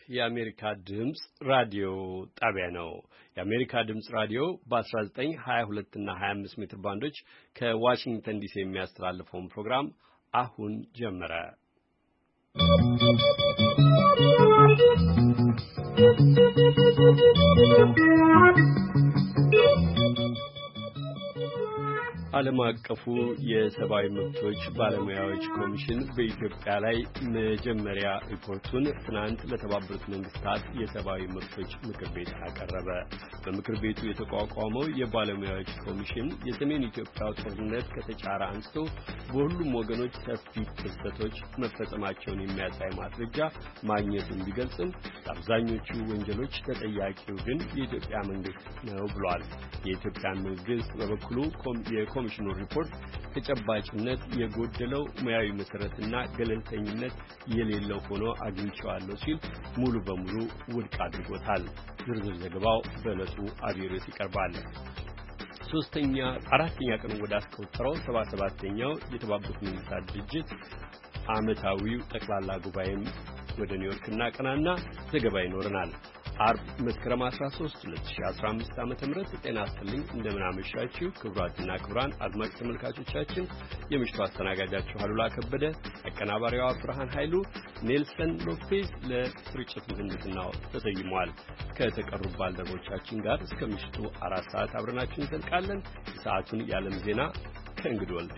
የአሜሪካ ድምጽ ራዲዮ ጣቢያ ነው። የአሜሪካ ድምጽ ራዲዮ በ1922 እና 25 ሜትር ባንዶች ከዋሽንግተን ዲሲ የሚያስተላልፈውን ፕሮግራም አሁን ጀመረ። ዓለም አቀፉ የሰብአዊ መብቶች ባለሙያዎች ኮሚሽን በኢትዮጵያ ላይ መጀመሪያ ሪፖርቱን ትናንት ለተባበሩት መንግስታት የሰብአዊ መብቶች ምክር ቤት አቀረበ። በምክር ቤቱ የተቋቋመው የባለሙያዎች ኮሚሽን የሰሜን ኢትዮጵያው ጦርነት ከተጫረ አንስቶ በሁሉም ወገኖች ሰፊ ክስተቶች መፈጸማቸውን የሚያሳይ ማስረጃ ማግኘቱን ቢገልጽም ለአብዛኞቹ ወንጀሎች ተጠያቂው ግን የኢትዮጵያ መንግስት ነው ብሏል። የኢትዮጵያ መንግስት በበኩሉ የኮሚሽኑ ሪፖርት ተጨባጭነት የጎደለው ሙያዊ መሰረትና ገለልተኝነት የሌለው ሆኖ አግኝቼዋለሁ ሲል ሙሉ በሙሉ ውድቅ አድርጎታል። ዝርዝር ዘገባው በዕለቱ አብይ ርዕስ ይቀርባል። አራተኛ ቀን ወደ አስቆጠረው 77ኛው የተባበሩት መንግስታት ድርጅት ዓመታዊው ጠቅላላ ጉባኤም ወደ ኒውዮርክ እናቀናና ዘገባ ይኖረናል። አርብ መስከረም 13 2015 ዓ.ም ጤና ይስጥልኝ። እንደምን አመሻችሁ ክቡራትና ክቡራን አድማጭ ተመልካቾቻችን። የምሽቱ አስተናጋጃችሁ አሉላ ከበደ፣ አቀናባሪዋ ብርሃን ኃይሉ፣ ኔልሰን ሎፔዝ ለስርጭት ምህንድስናው ተሰይሟል። ከተቀሩ ባልደረቦቻችን ጋር እስከ ምሽቱ 4 ሰዓት አብረናችሁ እንዘልቃለን። ሰዓቱን የዓለም ዜና ከእንግዲህ ወልዴ።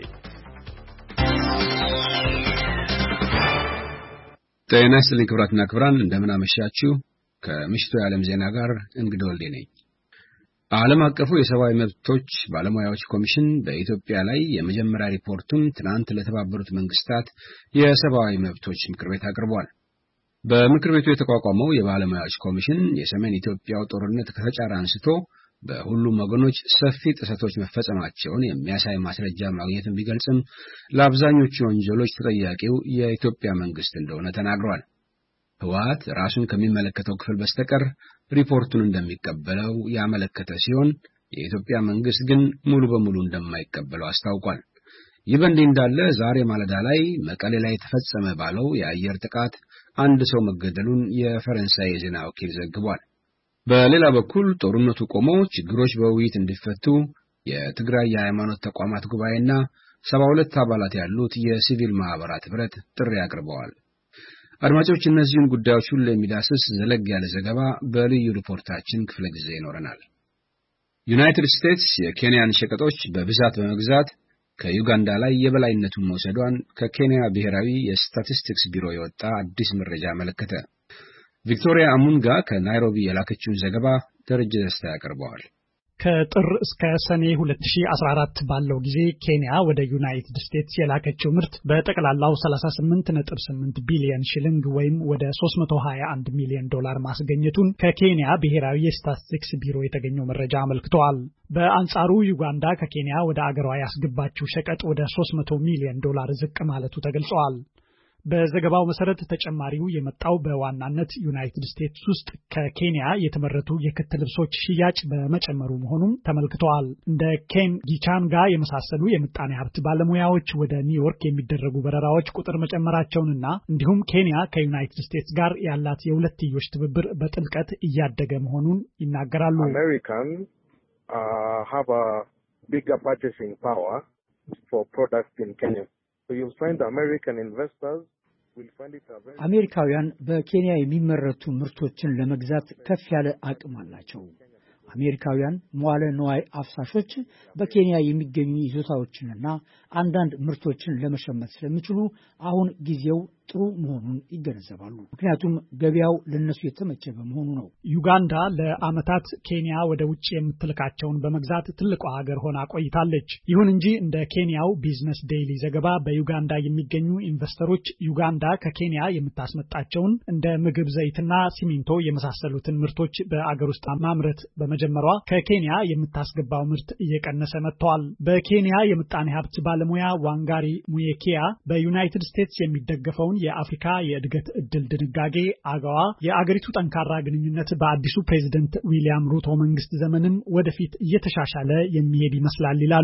ጤና ይስጥልኝ ክቡራትና ክቡራን እንደምን አመሻችሁ። ከምሽቱ የዓለም ዜና ጋር እንግዲህ ወልዴ ነኝ። ዓለም አቀፉ የሰብአዊ መብቶች ባለሙያዎች ኮሚሽን በኢትዮጵያ ላይ የመጀመሪያ ሪፖርቱን ትናንት ለተባበሩት መንግስታት የሰብአዊ መብቶች ምክር ቤት አቅርቧል። በምክር ቤቱ የተቋቋመው የባለሙያዎች ኮሚሽን የሰሜን ኢትዮጵያው ጦርነት ከተጫረ አንስቶ በሁሉም ወገኖች ሰፊ ጥሰቶች መፈጸማቸውን የሚያሳይ ማስረጃ ማግኘቱን ቢገልጽም ለአብዛኞቹ ወንጀሎች ተጠያቂው የኢትዮጵያ መንግስት እንደሆነ ተናግሯል። ህወሓት ራሱን ከሚመለከተው ክፍል በስተቀር ሪፖርቱን እንደሚቀበለው ያመለከተ ሲሆን የኢትዮጵያ መንግስት ግን ሙሉ በሙሉ እንደማይቀበለው አስታውቋል። ይህ በእንዲህ እንዳለ ዛሬ ማለዳ ላይ መቀሌ ላይ ተፈጸመ ባለው የአየር ጥቃት አንድ ሰው መገደሉን የፈረንሳይ የዜና ወኪል ዘግቧል። በሌላ በኩል ጦርነቱ ቆሞ ችግሮች በውይይት እንዲፈቱ የትግራይ የሃይማኖት ተቋማት ጉባኤና 72 አባላት ያሉት የሲቪል ማህበራት ህብረት ጥሪ አቅርበዋል። አድማጮች እነዚህን ጉዳዮች ሁሉ የሚዳስስ ዘለግ ያለ ዘገባ በልዩ ሪፖርታችን ክፍለ ጊዜ ይኖረናል። ዩናይትድ ስቴትስ የኬንያን ሸቀጦች በብዛት በመግዛት ከዩጋንዳ ላይ የበላይነቱን መውሰዷን ከኬንያ ብሔራዊ የስታቲስቲክስ ቢሮ የወጣ አዲስ መረጃ አመለከተ። ቪክቶሪያ አሙንጋ ከናይሮቢ የላከችውን ዘገባ ደረጀ ደስታ ያቀርበዋል። ከጥር እስከ ሰኔ 2014 ባለው ጊዜ ኬንያ ወደ ዩናይትድ ስቴትስ የላከችው ምርት በጠቅላላው 38.8 ቢሊዮን ሽልንግ ወይም ወደ 321 ሚሊዮን ዶላር ማስገኘቱን ከኬንያ ብሔራዊ የስታቲስቲክስ ቢሮ የተገኘው መረጃ አመልክቷል። በአንጻሩ ዩጋንዳ ከኬንያ ወደ አገሯ ያስገባችው ሸቀጥ ወደ 300 ሚሊዮን ዶላር ዝቅ ማለቱ ተገልጿል። በዘገባው መሰረት ተጨማሪው የመጣው በዋናነት ዩናይትድ ስቴትስ ውስጥ ከኬንያ የተመረቱ የክት ልብሶች ሽያጭ በመጨመሩ መሆኑን ተመልክተዋል። እንደ ኬን ጊቻንጋ የመሳሰሉ የምጣኔ ሀብት ባለሙያዎች ወደ ኒውዮርክ የሚደረጉ በረራዎች ቁጥር መጨመራቸውንና እንዲሁም ኬንያ ከዩናይትድ ስቴትስ ጋር ያላት የሁለትዮሽ ትብብር በጥልቀት እያደገ መሆኑን ይናገራሉ። American have a bigger purchasing power for products in Kenya. So you'll find American investors will find it a very አሜሪካውያን በኬንያ የሚመረቱ ምርቶችን ለመግዛት ከፍ ያለ አቅም አላቸው። አሜሪካውያን መዋለ ንዋይ አፍሳሾች በኬንያ የሚገኙ ይዞታዎችንና አንዳንድ ምርቶችን ለመሸመት ስለሚችሉ አሁን ጊዜው ጥሩ መሆኑን ይገነዘባሉ። ምክንያቱም ገበያው ለነሱ የተመቸ በመሆኑ ነው። ዩጋንዳ ለዓመታት ኬንያ ወደ ውጭ የምትልካቸውን በመግዛት ትልቋ ሀገር ሆና ቆይታለች። ይሁን እንጂ እንደ ኬንያው ቢዝነስ ዴይሊ ዘገባ በዩጋንዳ የሚገኙ ኢንቨስተሮች ዩጋንዳ ከኬንያ የምታስመጣቸውን እንደ ምግብ ዘይትና ሲሚንቶ የመሳሰሉትን ምርቶች በአገር ውስጥ ማምረት በመጀመሯ ከኬንያ የምታስገባው ምርት እየቀነሰ መጥቷል። በኬንያ የምጣኔ ሀብት ባለሙያ ዋንጋሪ ሙየኪያ በዩናይትድ ስቴትስ የሚደገፈውን የአፍሪካ የእድገት እድል ድንጋጌ አገዋ የአገሪቱ ጠንካራ ግንኙነት በአዲሱ ፕሬዝዳንት ዊሊያም ሩቶ መንግስት ዘመንም ወደፊት እየተሻሻለ የሚሄድ ይመስላል ይላሉ።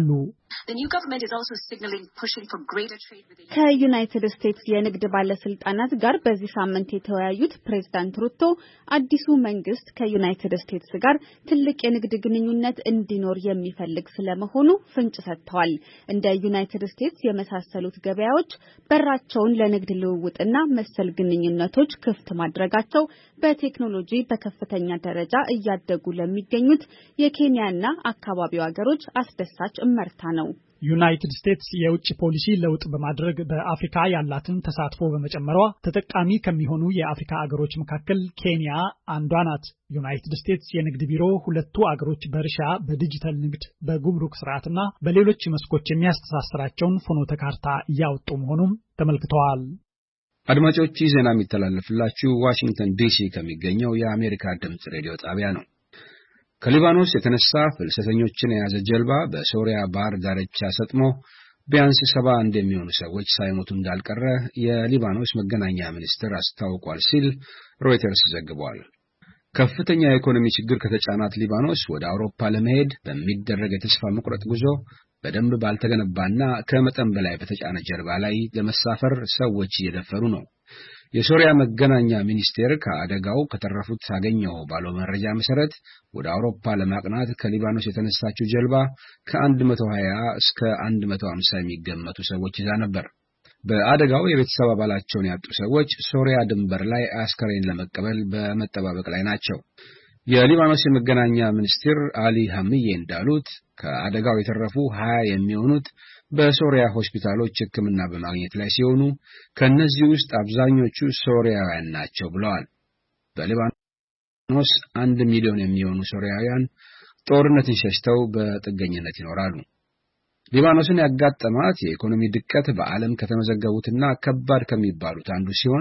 ከዩናይትድ ስቴትስ የንግድ ባለስልጣናት ጋር በዚህ ሳምንት የተወያዩት ፕሬዝዳንት ሩቶ አዲሱ መንግስት ከዩናይትድ ስቴትስ ጋር ትልቅ የንግድ ግንኙነት እንዲኖር የሚፈልግ ስለመሆኑ ፍንጭ ሰጥተዋል። እንደ ዩናይትድ ስቴትስ የመሳሰሉት ገበያዎች በራቸውን ለንግድ ልውውጥና መሰል ግንኙነቶች ክፍት ማድረጋቸው በቴክኖሎጂ በከፍተኛ ደረጃ እያደጉ ለሚገኙት የኬንያና አካባቢው ሀገሮች አስደሳች እመርታ ነው። ዩናይትድ ስቴትስ የውጭ ፖሊሲ ለውጥ በማድረግ በአፍሪካ ያላትን ተሳትፎ በመጨመሯ ተጠቃሚ ከሚሆኑ የአፍሪካ አገሮች መካከል ኬንያ አንዷ ናት። ዩናይትድ ስቴትስ የንግድ ቢሮ ሁለቱ አገሮች በእርሻ፣ በዲጂታል ንግድ፣ በጉምሩክ ስርዓትና በሌሎች መስኮች የሚያስተሳስራቸውን ፍኖተ ካርታ እያወጡ መሆኑም ተመልክተዋል። አድማጮች፣ ይህ ዜና የሚተላለፍላችሁ ዋሽንግተን ዲሲ ከሚገኘው የአሜሪካ ድምጽ ሬዲዮ ጣቢያ ነው። ከሊባኖስ የተነሳ ፍልሰተኞችን የያዘ ጀልባ በሶሪያ ባህር ዳርቻ ሰጥሞ ቢያንስ 71 የሚሆኑ ሰዎች ሳይሞቱ እንዳልቀረ የሊባኖስ መገናኛ ሚኒስቴር አስታውቋል ሲል ሮይተርስ ዘግቧል። ከፍተኛ የኢኮኖሚ ችግር ከተጫናት ሊባኖስ ወደ አውሮፓ ለመሄድ በሚደረግ የተስፋ መቁረጥ ጉዞ በደንብ ባልተገነባና ከመጠን በላይ በተጫነ ጀልባ ላይ ለመሳፈር ሰዎች እየደፈሩ ነው። የሶሪያ መገናኛ ሚኒስቴር ከአደጋው ከተረፉት አገኘው ባለው መረጃ መሰረት ወደ አውሮፓ ለማቅናት ከሊባኖስ የተነሳችው ጀልባ ከ120 እስከ 150 የሚገመቱ ሰዎች ይዛ ነበር። በአደጋው የቤተሰብ አባላቸውን ያጡ ሰዎች ሶሪያ ድንበር ላይ አስከሬን ለመቀበል በመጠባበቅ ላይ ናቸው። የሊባኖስ የመገናኛ ሚኒስትር አሊ ሐምዬ እንዳሉት ከአደጋው የተረፉ 20 የሚሆኑት በሶሪያ ሆስፒታሎች ሕክምና በማግኘት ላይ ሲሆኑ ከነዚህ ውስጥ አብዛኞቹ ሶሪያውያን ናቸው ብለዋል። በሊባኖስ 1 ሚሊዮን የሚሆኑ ሶሪያውያን ጦርነትን ሸሽተው በጥገኝነት ይኖራሉ። ሊባኖስን ያጋጠማት የኢኮኖሚ ድቀት በዓለም ከተመዘገቡትና ከባድ ከሚባሉት አንዱ ሲሆን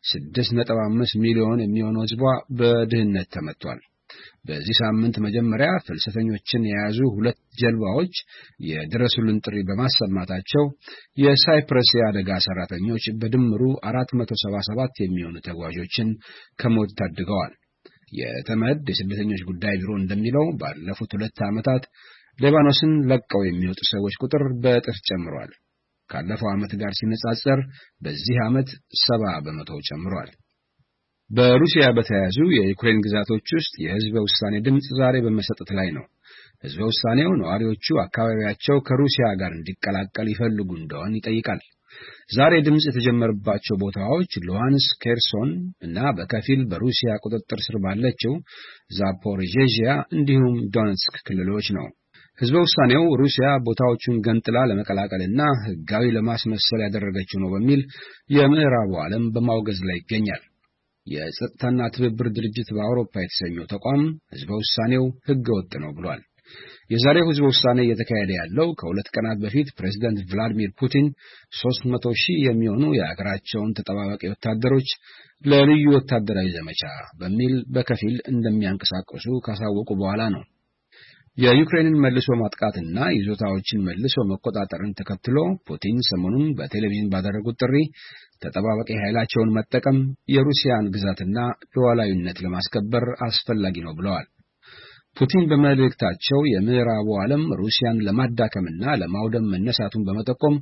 6.5 ሚሊዮን የሚሆነው ሕዝቧ በድህነት ተመቷል። በዚህ ሳምንት መጀመሪያ ፍልሰተኞችን የያዙ 2 ጀልባዎች የድረሱልን ጥሪ በማሰማታቸው የሳይፕረስ የአደጋ ሰራተኞች በድምሩ 477 የሚሆኑ ተጓዦችን ከሞት ታድገዋል። የተመድ የስደተኞች ጉዳይ ቢሮ እንደሚለው ባለፉት 2 ዓመታት ሊባኖስን ለቀው የሚወጡ ሰዎች ቁጥር በእጥፍ ጨምሯል። ካለፈው ዓመት ጋር ሲነጻጸር በዚህ ዓመት 70 በመቶ ጨምሯል። በሩሲያ በተያዙ የዩክሬን ግዛቶች ውስጥ የህዝበ ውሳኔ ድምጽ ዛሬ በመሰጠት ላይ ነው። ህዝበ ውሳኔው ነዋሪዎቹ አካባቢያቸው ከሩሲያ ጋር እንዲቀላቀል ይፈልጉ እንደሆነ ይጠይቃል። ዛሬ ድምጽ የተጀመረባቸው ቦታዎች ሉሃንስክ፣ ኬርሶን እና በከፊል በሩሲያ ቁጥጥር ስር ባለችው ዛፖሪዥያ እንዲሁም ዶኔትስክ ክልሎች ነው። ህዝበ ውሳኔው ሩሲያ ቦታዎቹን ገንጥላ ለመቀላቀልና ህጋዊ ለማስመሰል ያደረገችው ነው በሚል የምዕራቡ ዓለም በማውገዝ ላይ ይገኛል። የጸጥታና ትብብር ድርጅት በአውሮፓ የተሰኘው ተቋም ህዝበ ውሳኔው ህገ ወጥ ነው ብሏል። የዛሬው ህዝበ ውሳኔ እየተካሄደ ያለው ከ2 ቀናት በፊት ፕሬዝዳንት ቭላዲሚር ፑቲን 300,000 የሚሆኑ የሀገራቸውን ተጠባባቂ ወታደሮች ለልዩ ወታደራዊ ዘመቻ በሚል በከፊል እንደሚያንቀሳቅሱ ካሳወቁ በኋላ ነው። የዩክሬንን መልሶ ማጥቃትና ይዞታዎችን መልሶ መቆጣጠርን ተከትሎ ፑቲን ሰሞኑን በቴሌቪዥን ባደረጉት ጥሪ ተጠባባቂ ኃይላቸውን መጠቀም የሩሲያን ግዛትና ሉዓላዊነት ለማስከበር አስፈላጊ ነው ብለዋል። ፑቲን በመልእክታቸው የምዕራቡ ዓለም ሩሲያን ለማዳከምና ለማውደም መነሳቱን በመጠቆም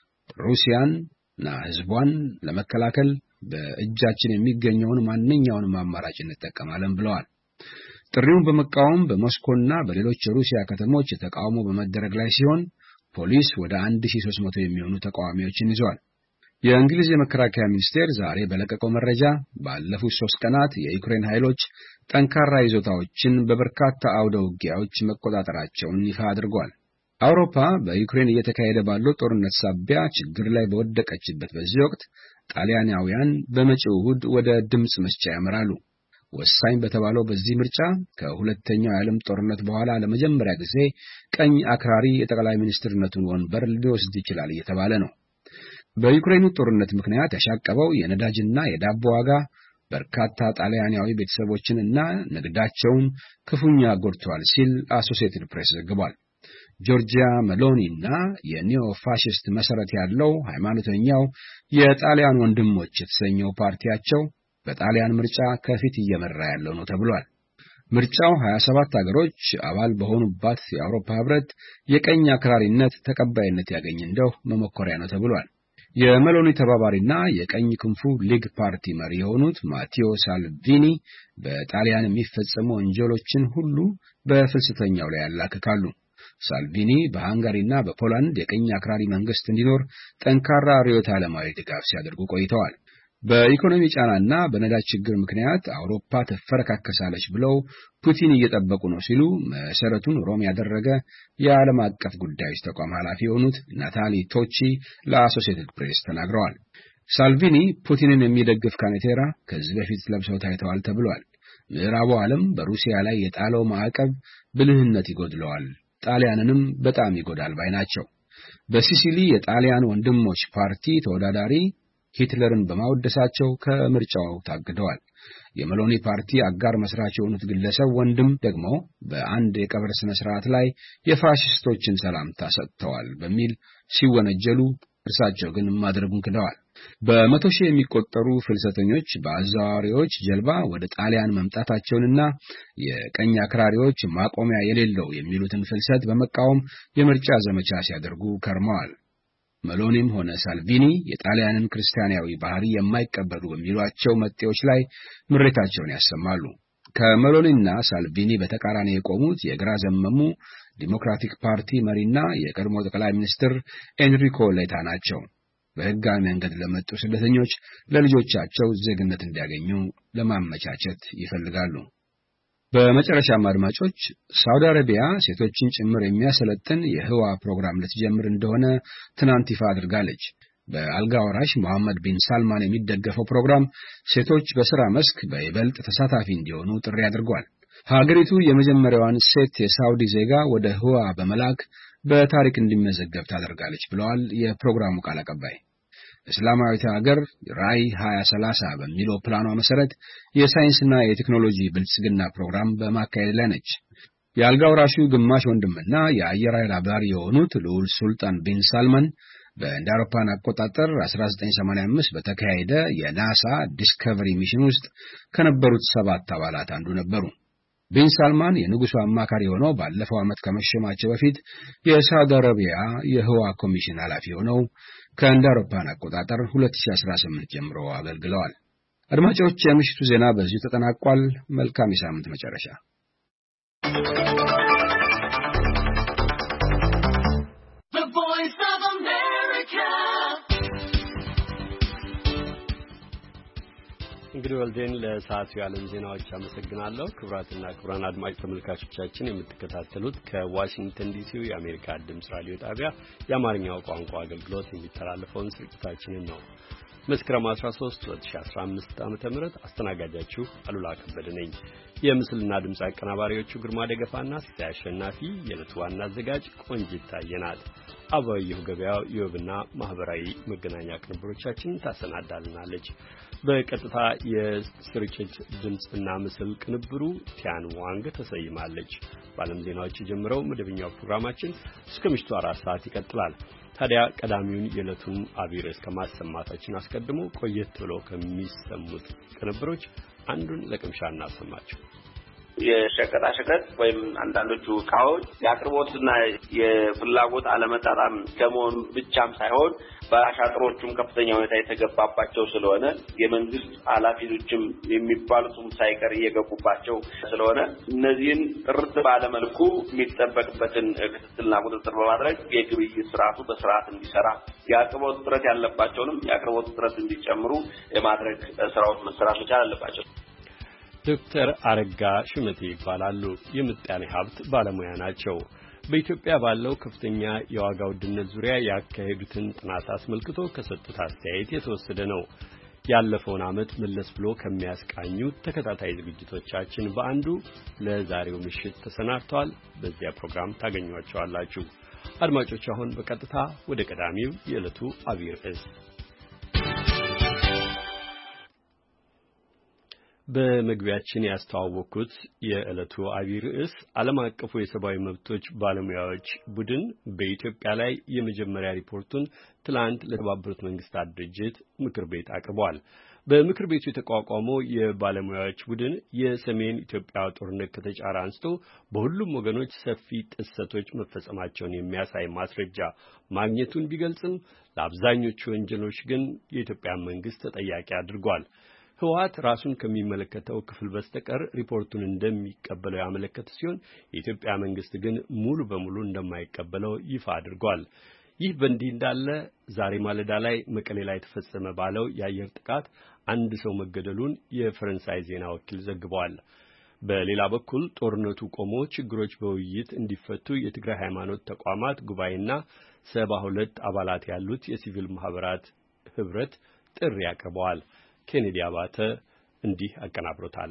ሩሲያንና ህዝቧን ለመከላከል በእጃችን የሚገኘውን ማንኛውንም አማራጭ እንጠቀማለን ብለዋል። ጥሪውን በመቃወም በሞስኮና በሌሎች የሩሲያ ከተሞች ተቃውሞ በመደረግ ላይ ሲሆን ፖሊስ ወደ 1300 የሚሆኑ ተቃዋሚዎችን ይዟል። የእንግሊዝ የመከላከያ ሚኒስቴር ዛሬ በለቀቀው መረጃ ባለፉት 3 ቀናት የዩክሬን ኃይሎች ጠንካራ ይዞታዎችን በበርካታ አውደ ውጊያዎች መቆጣጠራቸውን ይፋ አድርጓል። አውሮፓ በዩክሬን እየተካሄደ ባለው ጦርነት ሳቢያ ችግር ላይ በወደቀችበት በዚህ ወቅት ጣሊያናውያን በመጪው እሁድ ወደ ድምጽ መስጫ ያመራሉ። ወሳኝ በተባለው በዚህ ምርጫ ከሁለተኛው የዓለም ጦርነት በኋላ ለመጀመሪያ ጊዜ ቀኝ አክራሪ የጠቅላይ ሚኒስትርነቱን ወንበር ሊወስድ ይችላል እየተባለ ነው። በዩክሬኑ ጦርነት ምክንያት ያሻቀበው የነዳጅና የዳቦ ዋጋ በርካታ ጣሊያናዊ ቤተሰቦችንና ንግዳቸውን ክፉኛ ጎድቷል ሲል አሶሲኤትድ ፕሬስ ዘግቧል። ጆርጂያ ሜሎኒና የኒዮ ፋሺስት መሰረት ያለው ሃይማኖተኛው የጣሊያን ወንድሞች የተሰኘው ፓርቲያቸው በጣሊያን ምርጫ ከፊት እየመራ ያለው ነው ተብሏል። ምርጫው 27 ሀገሮች አባል በሆኑባት የአውሮፓ ህብረት የቀኝ አክራሪነት ተቀባይነት ያገኝ እንደው መሞከሪያ ነው ተብሏል። የሜሎኒ ተባባሪና የቀኝ ክንፉ ሊግ ፓርቲ መሪ የሆኑት ማቴዎ ሳልቪኒ በጣሊያን የሚፈጸሙ ወንጀሎችን ሁሉ በፍልሰተኛው ላይ ያላክካሉ። ሳልቪኒ በሃንጋሪና በፖላንድ የቀኝ አክራሪ መንግስት እንዲኖር ጠንካራ ርዕዮተ ዓለማዊ ድጋፍ ሲያደርጉ ቆይተዋል። በኢኮኖሚ ጫናና በነዳጅ ችግር ምክንያት አውሮፓ ትፈረካከሳለች ብለው ፑቲን እየጠበቁ ነው ሲሉ መሰረቱን ሮም ያደረገ የዓለም አቀፍ ጉዳዮች ተቋም ኃላፊ የሆኑት ናታሊ ቶቺ ለአሶሲኤትድ ፕሬስ ተናግረዋል። ሳልቪኒ ፑቲንን የሚደግፍ ካኔቴራ ከዚህ በፊት ለብሰው ታይተዋል ተብሏል። ምዕራቡ ዓለም በሩሲያ ላይ የጣለው ማዕቀብ ብልህነት ይጎድለዋል፣ ጣሊያንንም በጣም ይጎዳል ባይ ናቸው። በሲሲሊ የጣሊያን ወንድሞች ፓርቲ ተወዳዳሪ ሂትለርን በማወደሳቸው ከምርጫው ታግደዋል። የሜሎኒ ፓርቲ አጋር መስራች የሆኑት ግለሰብ ወንድም ደግሞ በአንድ የቀብር ስነ ስርዓት ላይ የፋሽስቶችን ሰላምታ ሰጥተዋል በሚል ሲወነጀሉ እርሳቸው ግን ማድረጉን ክደዋል። በመቶ ሺህ የሚቆጠሩ ፍልሰተኞች በአዛዋሪዎች ጀልባ ወደ ጣሊያን መምጣታቸውንና የቀኝ አክራሪዎች ማቆሚያ የሌለው የሚሉትን ፍልሰት በመቃወም የምርጫ ዘመቻ ሲያደርጉ ከርመዋል። ሜሎኒም ሆነ ሳልቪኒ የጣሊያንን ክርስቲያናዊ ባህሪ የማይቀበሉ በሚሏቸው መጤዎች ላይ ምሬታቸውን ያሰማሉ። ከሜሎኒና ሳልቪኒ በተቃራኒ የቆሙት የግራ ዘመሙ ዲሞክራቲክ ፓርቲ መሪና የቀድሞ ጠቅላይ ሚኒስትር ኤንሪኮ ሌታ ናቸው። በህጋዊ መንገድ ለመጡ ስደተኞች ለልጆቻቸው ዜግነት እንዲያገኙ ለማመቻቸት ይፈልጋሉ። በመጨረሻም አድማጮች ሳውዲ አረቢያ ሴቶችን ጭምር የሚያሰለጥን የህዋ ፕሮግራም ልትጀምር እንደሆነ ትናንት ይፋ አድርጋለች። በአልጋ ወራሽ መሐመድ ቢን ሳልማን የሚደገፈው ፕሮግራም ሴቶች በሥራ መስክ በይበልጥ ተሳታፊ እንዲሆኑ ጥሪ አድርጓል። ሀገሪቱ የመጀመሪያዋን ሴት የሳውዲ ዜጋ ወደ ህዋ በመላክ በታሪክ እንዲመዘገብ ታደርጋለች ብለዋል የፕሮግራሙ ቃል አቀባይ። እስላማዊት ሀገር ራዕይ 2030 በሚለው ፕላኗ መሰረት የሳይንስና የቴክኖሎጂ ብልጽግና ፕሮግራም በማካሄድ ላይ ነች። የአልጋ ወራሹ ግማሽ ወንድምና የአየር ኃይል አብራሪ የሆኑት ልዑል ሱልጣን ቢን ሳልማን በእንደ አውሮፓውያን አቆጣጠር 1985 በተካሄደ የናሳ ዲስከቨሪ ሚሽን ውስጥ ከነበሩት 7 አባላት አንዱ ነበሩ። ቢን ሳልማን የንጉሱ አማካሪ ሆነው ባለፈው ዓመት ከመሸማቸው በፊት የሳውዲ አረቢያ የህዋ ኮሚሽን ኃላፊ ሆነው ከእንደ አውሮፓውያን አቆጣጠር 2018 ጀምሮ አገልግለዋል። አድማጮች፣ የምሽቱ ዜና በዚሁ ተጠናቋል። መልካም የሳምንት መጨረሻ። እንግዲህ ወልዴን ለሰዓቱ የዓለም ዜናዎች አመሰግናለሁ። ክቡራትና ክቡራን አድማጭ ተመልካቾቻችን የምትከታተሉት ከዋሽንግተን ዲሲው የአሜሪካ ድምፅ ራዲዮ ጣቢያ የአማርኛው ቋንቋ አገልግሎት የሚተላለፈውን ስርጭታችንን ነው። መስከረም 13 2015 ዓ.ም አስተናጋጃችሁ አሉላ ከበደ ነኝ። የምስልና ድምፅ አቀናባሪዎቹ ግርማ ደገፋና ሲሳይ አሸናፊ፣ የዕለቱ ዋና አዘጋጅ ቆንጂት ታየናት። አባየሁ ገበያው የወብና ማህበራዊ መገናኛ ቅንብሮቻችን ታሰናዳልናለች። በቀጥታ የስርጭት ድምፅና ምስል ቅንብሩ ቲያን ዋንግ ተሰይማለች። በዓለም ዜናዎች የጀመረው መደበኛው ፕሮግራማችን እስከ ምሽቱ 4 ሰዓት ይቀጥላል። ታዲያ ቀዳሚውን የዕለቱን አብይ ርዕስ ከማሰማታችን አስቀድሞ ቆየት ብለው ከሚሰሙት ቅንብሮች አንዱን ለቅምሻ እናሰማችሁ። የሸቀጣሸቀጥ ወይም አንዳንዶቹ ዕቃዎች የአቅርቦትና የፍላጎት አለመጣጣም ከመሆኑ ብቻም ሳይሆን በአሻጥሮቹም ከፍተኛ ሁኔታ የተገባባቸው ስለሆነ የመንግስት ኃላፊዎችም የሚባሉትም ሳይቀር እየገቡባቸው ስለሆነ እነዚህን ጥርት ባለመልኩ የሚጠበቅበትን ክትትልና ቁጥጥር በማድረግ የግብይት ስርዓቱ በስርዓት እንዲሰራ የአቅርቦት እጥረት ያለባቸውንም የአቅርቦት እጥረት እንዲጨምሩ የማድረግ ስራዎች መሰራት መቻል አለባቸው። ዶክተር አረጋ ሽመቴ ይባላሉ። የምጣኔ ሀብት ባለሙያ ናቸው። በኢትዮጵያ ባለው ከፍተኛ የዋጋ ውድነት ዙሪያ ያካሄዱትን ጥናት አስመልክቶ ከሰጡት አስተያየት የተወሰደ ነው። ያለፈውን ዓመት መለስ ብሎ ከሚያስቃኙ ተከታታይ ዝግጅቶቻችን በአንዱ ለዛሬው ምሽት ተሰናድተዋል። በዚያ ፕሮግራም ታገኟቸዋላችሁ። አድማጮች፣ አሁን በቀጥታ ወደ ቀዳሚው የዕለቱ አብይ ርዕስ በመግቢያችን ያስተዋወቅኩት የዕለቱ አብይ ርዕስ ዓለም አቀፉ የሰብአዊ መብቶች ባለሙያዎች ቡድን በኢትዮጵያ ላይ የመጀመሪያ ሪፖርቱን ትላንት ለተባበሩት መንግስታት ድርጅት ምክር ቤት አቅርቧል። በምክር ቤቱ የተቋቋመው የባለሙያዎች ቡድን የሰሜን ኢትዮጵያ ጦርነት ከተጫረ አንስቶ በሁሉም ወገኖች ሰፊ ጥሰቶች መፈጸማቸውን የሚያሳይ ማስረጃ ማግኘቱን ቢገልጽም ለአብዛኞቹ ወንጀሎች ግን የኢትዮጵያ መንግስት ተጠያቂ አድርጓል። ህወሓት ራሱን ከሚመለከተው ክፍል በስተቀር ሪፖርቱን እንደሚቀበለው ያመለከተ ሲሆን የኢትዮጵያ መንግስት ግን ሙሉ በሙሉ እንደማይቀበለው ይፋ አድርጓል። ይህ በእንዲህ እንዳለ ዛሬ ማለዳ ላይ መቀሌ ላይ ተፈጸመ ባለው የአየር ጥቃት አንድ ሰው መገደሉን የፈረንሳይ ዜና ወኪል ዘግቧል። በሌላ በኩል ጦርነቱ ቆሞ ችግሮች በውይይት እንዲፈቱ የትግራይ ሃይማኖት ተቋማት ጉባኤና 72 አባላት ያሉት የሲቪል ማህበራት ህብረት ጥሪ አቅርበዋል። ኬኔዲ አባተ እንዲህ አቀናብሮታል።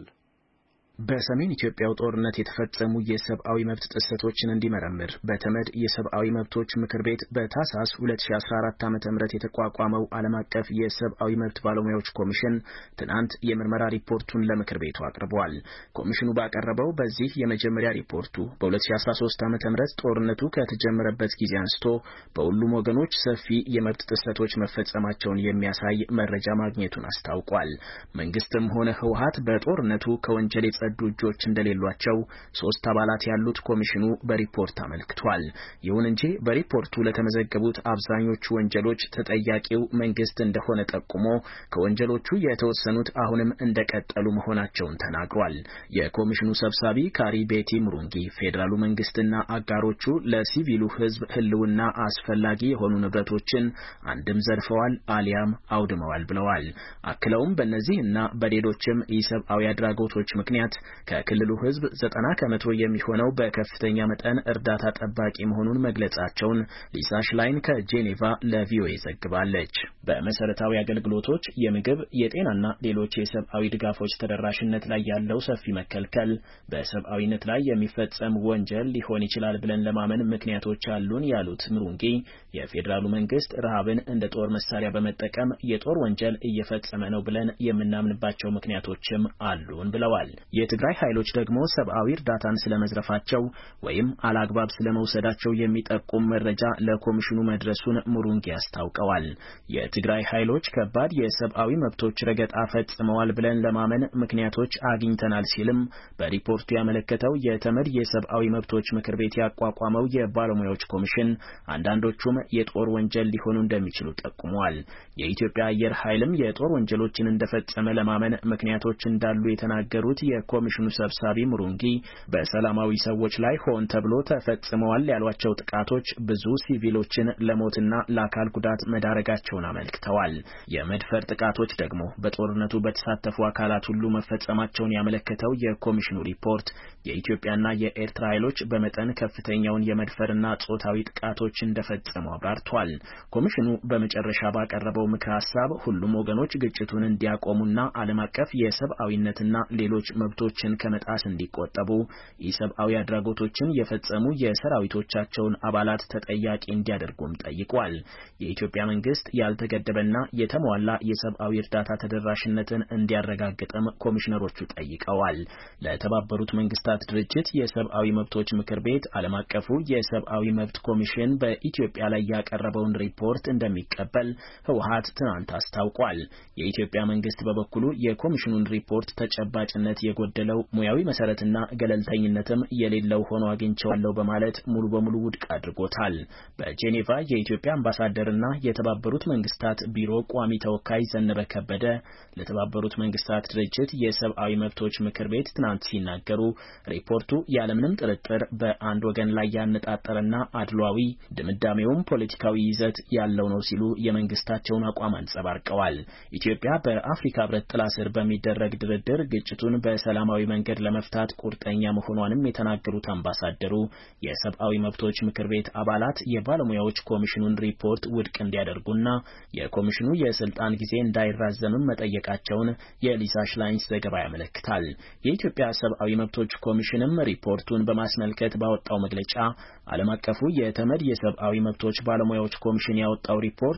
በሰሜን ኢትዮጵያው ጦርነት የተፈጸሙ የሰብአዊ መብት ጥሰቶችን እንዲመረምር በተመድ የሰብአዊ መብቶች ምክር ቤት በታህሳስ 2014 ዓ.ም የተቋቋመው ዓለም አቀፍ የሰብአዊ መብት ባለሙያዎች ኮሚሽን ትናንት የምርመራ ሪፖርቱን ለምክር ቤቱ አቅርቧል። ኮሚሽኑ ባቀረበው በዚህ የመጀመሪያ ሪፖርቱ በ2013 ዓ.ም ጦርነቱ ከተጀመረበት ጊዜ አንስቶ በሁሉም ወገኖች ሰፊ የመብት ጥሰቶች መፈጸማቸውን የሚያሳይ መረጃ ማግኘቱን አስታውቋል። መንግስትም ሆነ ህወሓት በጦርነቱ ከወንጀል እጆች እንደሌሏቸው 3 አባላት ያሉት ኮሚሽኑ በሪፖርት አመልክቷል። ይሁን እንጂ በሪፖርቱ ለተመዘገቡት አብዛኞቹ ወንጀሎች ተጠያቂው መንግስት እንደሆነ ጠቁሞ ከወንጀሎቹ የተወሰኑት አሁንም እንደቀጠሉ መሆናቸውን ተናግሯል። የኮሚሽኑ ሰብሳቢ ካሪ ቤቲ ሙሩንጊ ፌዴራሉ መንግስትና አጋሮቹ ለሲቪሉ ህዝብ ህልውና አስፈላጊ የሆኑ ንብረቶችን አንድም ዘርፈዋል አሊያም አውድመዋል ብለዋል። አክለውም በእነዚህና በሌሎችም ኢሰብአዊ አድራጎቶች ምክንያት ከክልሉ ህዝብ 90 ከመቶ የሚሆነው በከፍተኛ መጠን እርዳታ ጠባቂ መሆኑን መግለጻቸውን ሊሳ ሽላይን ከጄኔቫ ለቪኦኤ ዘግባለች። በመሰረታዊ አገልግሎቶች፣ የምግብ፣ የጤናና ሌሎች የሰብአዊ ድጋፎች ተደራሽነት ላይ ያለው ሰፊ መከልከል በሰብአዊነት ላይ የሚፈጸም ወንጀል ሊሆን ይችላል ብለን ለማመን ምክንያቶች አሉን ያሉት ምሩንጊ የፌዴራሉ መንግስት ረሃብን እንደ ጦር መሳሪያ በመጠቀም የጦር ወንጀል እየፈጸመ ነው ብለን የምናምንባቸው ምክንያቶችም አሉን ብለዋል። የትግራይ ኃይሎች ደግሞ ሰብአዊ እርዳታን ስለመዝረፋቸው ወይም አላግባብ ስለመውሰዳቸው የሚጠቁም መረጃ ለኮሚሽኑ መድረሱን ሙሩንጊ አስታውቀዋል። የትግራይ ኃይሎች ከባድ የሰብአዊ መብቶች ረገጣ ፈጽመዋል ብለን ለማመን ምክንያቶች አግኝተናል ሲልም በሪፖርቱ ያመለከተው የተመድ የሰብአዊ መብቶች ምክር ቤት ያቋቋመው የባለሙያዎች ኮሚሽን አንዳንዶቹም የጦር ወንጀል ሊሆኑ እንደሚችሉ ጠቁመዋል። የኢትዮጵያ አየር ኃይልም የጦር ወንጀሎችን እንደፈጸመ ለማመን ምክንያቶች እንዳሉ የተናገሩት የኮሚሽኑ ሰብሳቢ ሙሩንጊ በሰላማዊ ሰዎች ላይ ሆን ተብሎ ተፈጽመዋል ያሏቸው ጥቃቶች ብዙ ሲቪሎችን ለሞትና ለአካል ጉዳት መዳረጋቸውን አመልክተዋል። የመድፈር ጥቃቶች ደግሞ በጦርነቱ በተሳተፉ አካላት ሁሉ መፈጸማቸውን ያመለከተው የኮሚሽኑ ሪፖርት የኢትዮጵያና የኤርትራ ኃይሎች በመጠን ከፍተኛውን የመድፈርና ጾታዊ ጥቃቶች እንደፈጸሙ አብራርቷል። ኮሚሽኑ በመጨረሻ ባቀረበው ምክረ ሀሳብ ሁሉም ወገኖች ግጭቱን እንዲያቆሙና ዓለም አቀፍ የሰብአዊነትና ሌሎች መብቶችን ከመጣስ እንዲቆጠቡ ኢሰብአዊ አድራጎቶችን የፈጸሙ የሰራዊቶቻቸውን አባላት ተጠያቂ እንዲያደርጉም ጠይቋል። የኢትዮጵያ መንግስት ያልተገደበና የተሟላ የሰብአዊ እርዳታ ተደራሽነትን እንዲያረጋግጥም ኮሚሽነሮቹ ጠይቀዋል። ለተባበሩት መንግስታት ድርጅት የሰብአዊ መብቶች ምክር ቤት ዓለም አቀፉ የሰብአዊ መብት ኮሚሽን በኢትዮጵያ ላይ ያቀረበውን ሪፖርት እንደሚቀበል ህወሓት ትናንት አስታውቋል። የኢትዮጵያ መንግስት በበኩሉ የኮሚሽኑን ሪፖርት ተጨባጭነት የጎደለው ሙያዊ መሰረትና ገለልተኝነትም የሌለው ሆኖ አግኝቼዋለሁ በማለት ሙሉ በሙሉ ውድቅ አድርጎታል። በጄኔቫ የኢትዮጵያ አምባሳደርና የተባበሩት መንግስታት ቢሮ ቋሚ ተወካይ ዘነበ ከበደ ለተባበሩት መንግስታት ድርጅት የሰብአዊ መብቶች ምክር ቤት ትናንት ሲናገሩ ሪፖርቱ ያለምንም ጥርጥር በአንድ ወገን ላይ ያነጣጠረና አድሏዊ ድምዳሜውም ፖለቲካዊ ይዘት ያለው ነው ሲሉ የመንግስታቸውን አቋም አንጸባርቀዋል። ኢትዮጵያ በአፍሪካ ህብረት ጥላ ስር በሚደረግ ድርድር ግጭቱን በሰላማዊ መንገድ ለመፍታት ቁርጠኛ መሆኗንም የተናገሩት አምባሳደሩ የሰብአዊ መብቶች ምክር ቤት አባላት የባለሙያዎች ኮሚሽኑን ሪፖርት ውድቅ እንዲያደርጉና የኮሚሽኑ የስልጣን ጊዜ እንዳይራዘምም መጠየቃቸውን የሊሳ ሽላይንስ ዘገባ ያመለክታል። የኢትዮጵያ ሰብአዊ መብቶች ኮሚሽንም ሪፖርቱን በማስመልከት ባወጣው መግለጫ ዓለም አቀፉ የተመድ የሰብአዊ መብቶች ባለሙያዎች ኮሚሽን ያወጣው ሪፖርት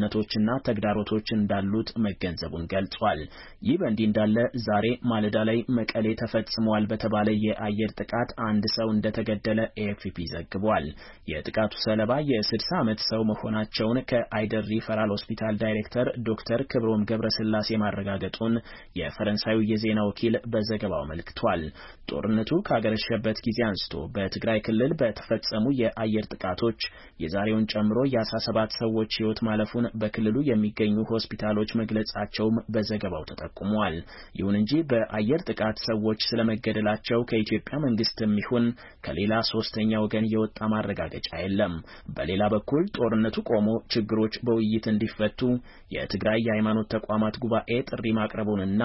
ውስንነቶችና ተግዳሮቶች እንዳሉት መገንዘቡን ገልጿል። ይህ በእንዲህ እንዳለ ዛሬ ማለዳ ላይ መቀሌ ተፈጽሟል በተባለ የአየር ጥቃት አንድ ሰው እንደተገደለ ኤኤፍፒ ዘግቧል። የጥቃቱ ሰለባ የ60 ዓመት ሰው መሆናቸውን ከአይደር ሪፈራል ሆስፒታል ዳይሬክተር ዶክተር ክብሮም ገብረስላሴ ማረጋገጡን የፈረንሳዩ የዜና ወኪል በዘገባው አመልክቷል። ጦርነቱ ካገረሸበት ጊዜ አንስቶ በትግራይ ክልል በተፈጸሙ የአየር ጥቃቶች የዛሬውን ጨምሮ የ17 ሰዎች ሕይወት ማለፉን በክልሉ የሚገኙ ሆስፒታሎች መግለጻቸውም በዘገባው ተጠቁሟል። ይሁን እንጂ በአየር ጥቃት ሰዎች ስለመገደላቸው ከኢትዮጵያ መንግስትም ይሁን ከሌላ ሶስተኛ ወገን የወጣ ማረጋገጫ የለም። በሌላ በኩል ጦርነቱ ቆሞ ችግሮች በውይይት እንዲፈቱ የትግራይ የሃይማኖት ተቋማት ጉባኤ ጥሪ ማቅረቡንና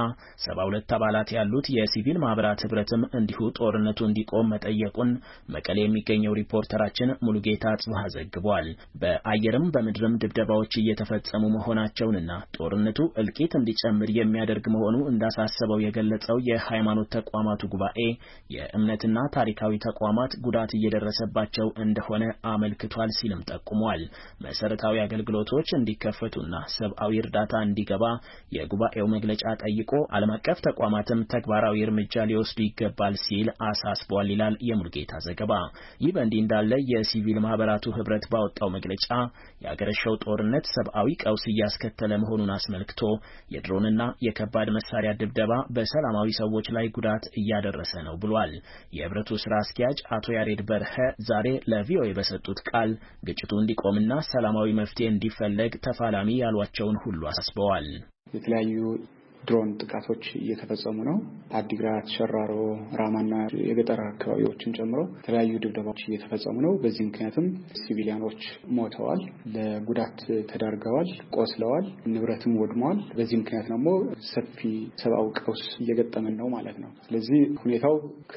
72 አባላት ያሉት የሲቪል ማህበራት ህብረትም እንዲሁ ጦርነቱ እንዲቆም መጠየቁን መቀሌ የሚገኘው ሪፖርተራችን ሙሉጌታ ጽባህ ዘግቧል። በአየርም በምድርም ድብደባዎች እየተፈጸሙ መሆናቸውንና ጦርነቱ እልቂት እንዲጨምር የሚያደርግ መሆኑ እንዳሳሰበው የገለጸው የሃይማኖት ተቋማቱ ጉባኤ የእምነትና ታሪካዊ ተቋማት ጉዳት እየደረሰባቸው እንደሆነ አመልክቷል ሲልም ጠቁሟል። መሰረታዊ አገልግሎቶች እንዲከፈቱና ሰብአዊ እርዳታ እንዲገባ የጉባኤው መግለጫ ጠይቆ ዓለም አቀፍ ተቋማትም ተግባራዊ እርምጃ ሊወስዱ ይገባል ሲል አሳስቧል ይላል የሙልጌታ ዘገባ። ይህ በእንዲህ እንዳለ የሲቪል ማህበራቱ ህብረት ባወጣው መግለጫ የአገረሸው ጦርነት ሰብአዊ ቀውስ እያስከተለ መሆኑን አስመልክቶ የድሮንና የከባድ መሳሪያ ድብደባ በሰላማዊ ሰዎች ላይ ጉዳት እያደረሰ ነው ብሏል። የህብረቱ ስራ አስኪያጅ አቶ ያሬድ በርሀ ዛሬ ለቪኦኤ በሰጡት ቃል ግጭቱ እንዲቆምና ሰላማዊ መፍትሄ እንዲፈለግ ተፋላሚ ያሏቸውን ሁሉ አሳስበዋል። የተለያዩ ድሮን ጥቃቶች እየተፈጸሙ ነው። አዲግራት፣ ሸራሮ፣ ራማና የገጠር አካባቢዎችን ጨምሮ የተለያዩ ድብደባዎች እየተፈጸሙ ነው። በዚህ ምክንያትም ሲቪሊያኖች ሞተዋል፣ ለጉዳት ተዳርገዋል፣ ቆስለዋል፣ ንብረትም ወድመዋል። በዚህ ምክንያት ደግሞ ሰፊ ሰብአዊ ቀውስ እየገጠመን ነው ማለት ነው። ስለዚህ ሁኔታው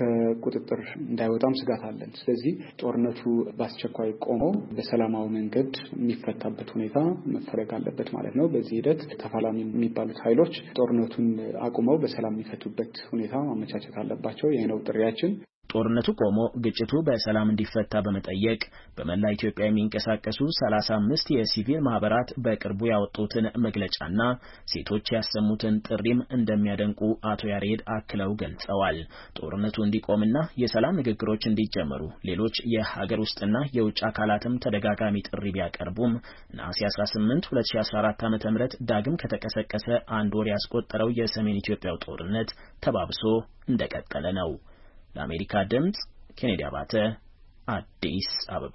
ከቁጥጥር እንዳይወጣም ስጋት አለን። ስለዚህ ጦርነቱ በአስቸኳይ ቆሞ በሰላማዊ መንገድ የሚፈታበት ሁኔታ መፈረግ አለበት ማለት ነው። በዚህ ሂደት ተፋላሚ የሚባሉት ኃይሎች ጦርነቱን አቁመው በሰላም የሚፈቱበት ሁኔታ ማመቻቸት አለባቸው። ይሄ ነው ጥሪያችን። ጦርነቱ ቆሞ ግጭቱ በሰላም እንዲፈታ በመጠየቅ በመላ ኢትዮጵያ የሚንቀሳቀሱ 35 የሲቪል ማህበራት በቅርቡ ያወጡትን መግለጫና ሴቶች ያሰሙትን ጥሪም እንደሚያደንቁ አቶ ያሬድ አክለው ገልጸዋል። ጦርነቱ እንዲቆምና የሰላም ንግግሮች እንዲጀመሩ ሌሎች የሀገር ውስጥና የውጭ አካላትም ተደጋጋሚ ጥሪ ቢያቀርቡም ነሐሴ 18 2014 ዓ.ም ዳግም ከተቀሰቀሰ አንድ ወር ያስቆጠረው የሰሜን ኢትዮጵያው ጦርነት ተባብሶ እንደቀጠለ ነው። ለአሜሪካ ድምጽ ኬኔዲ አባተ አዲስ አበባ።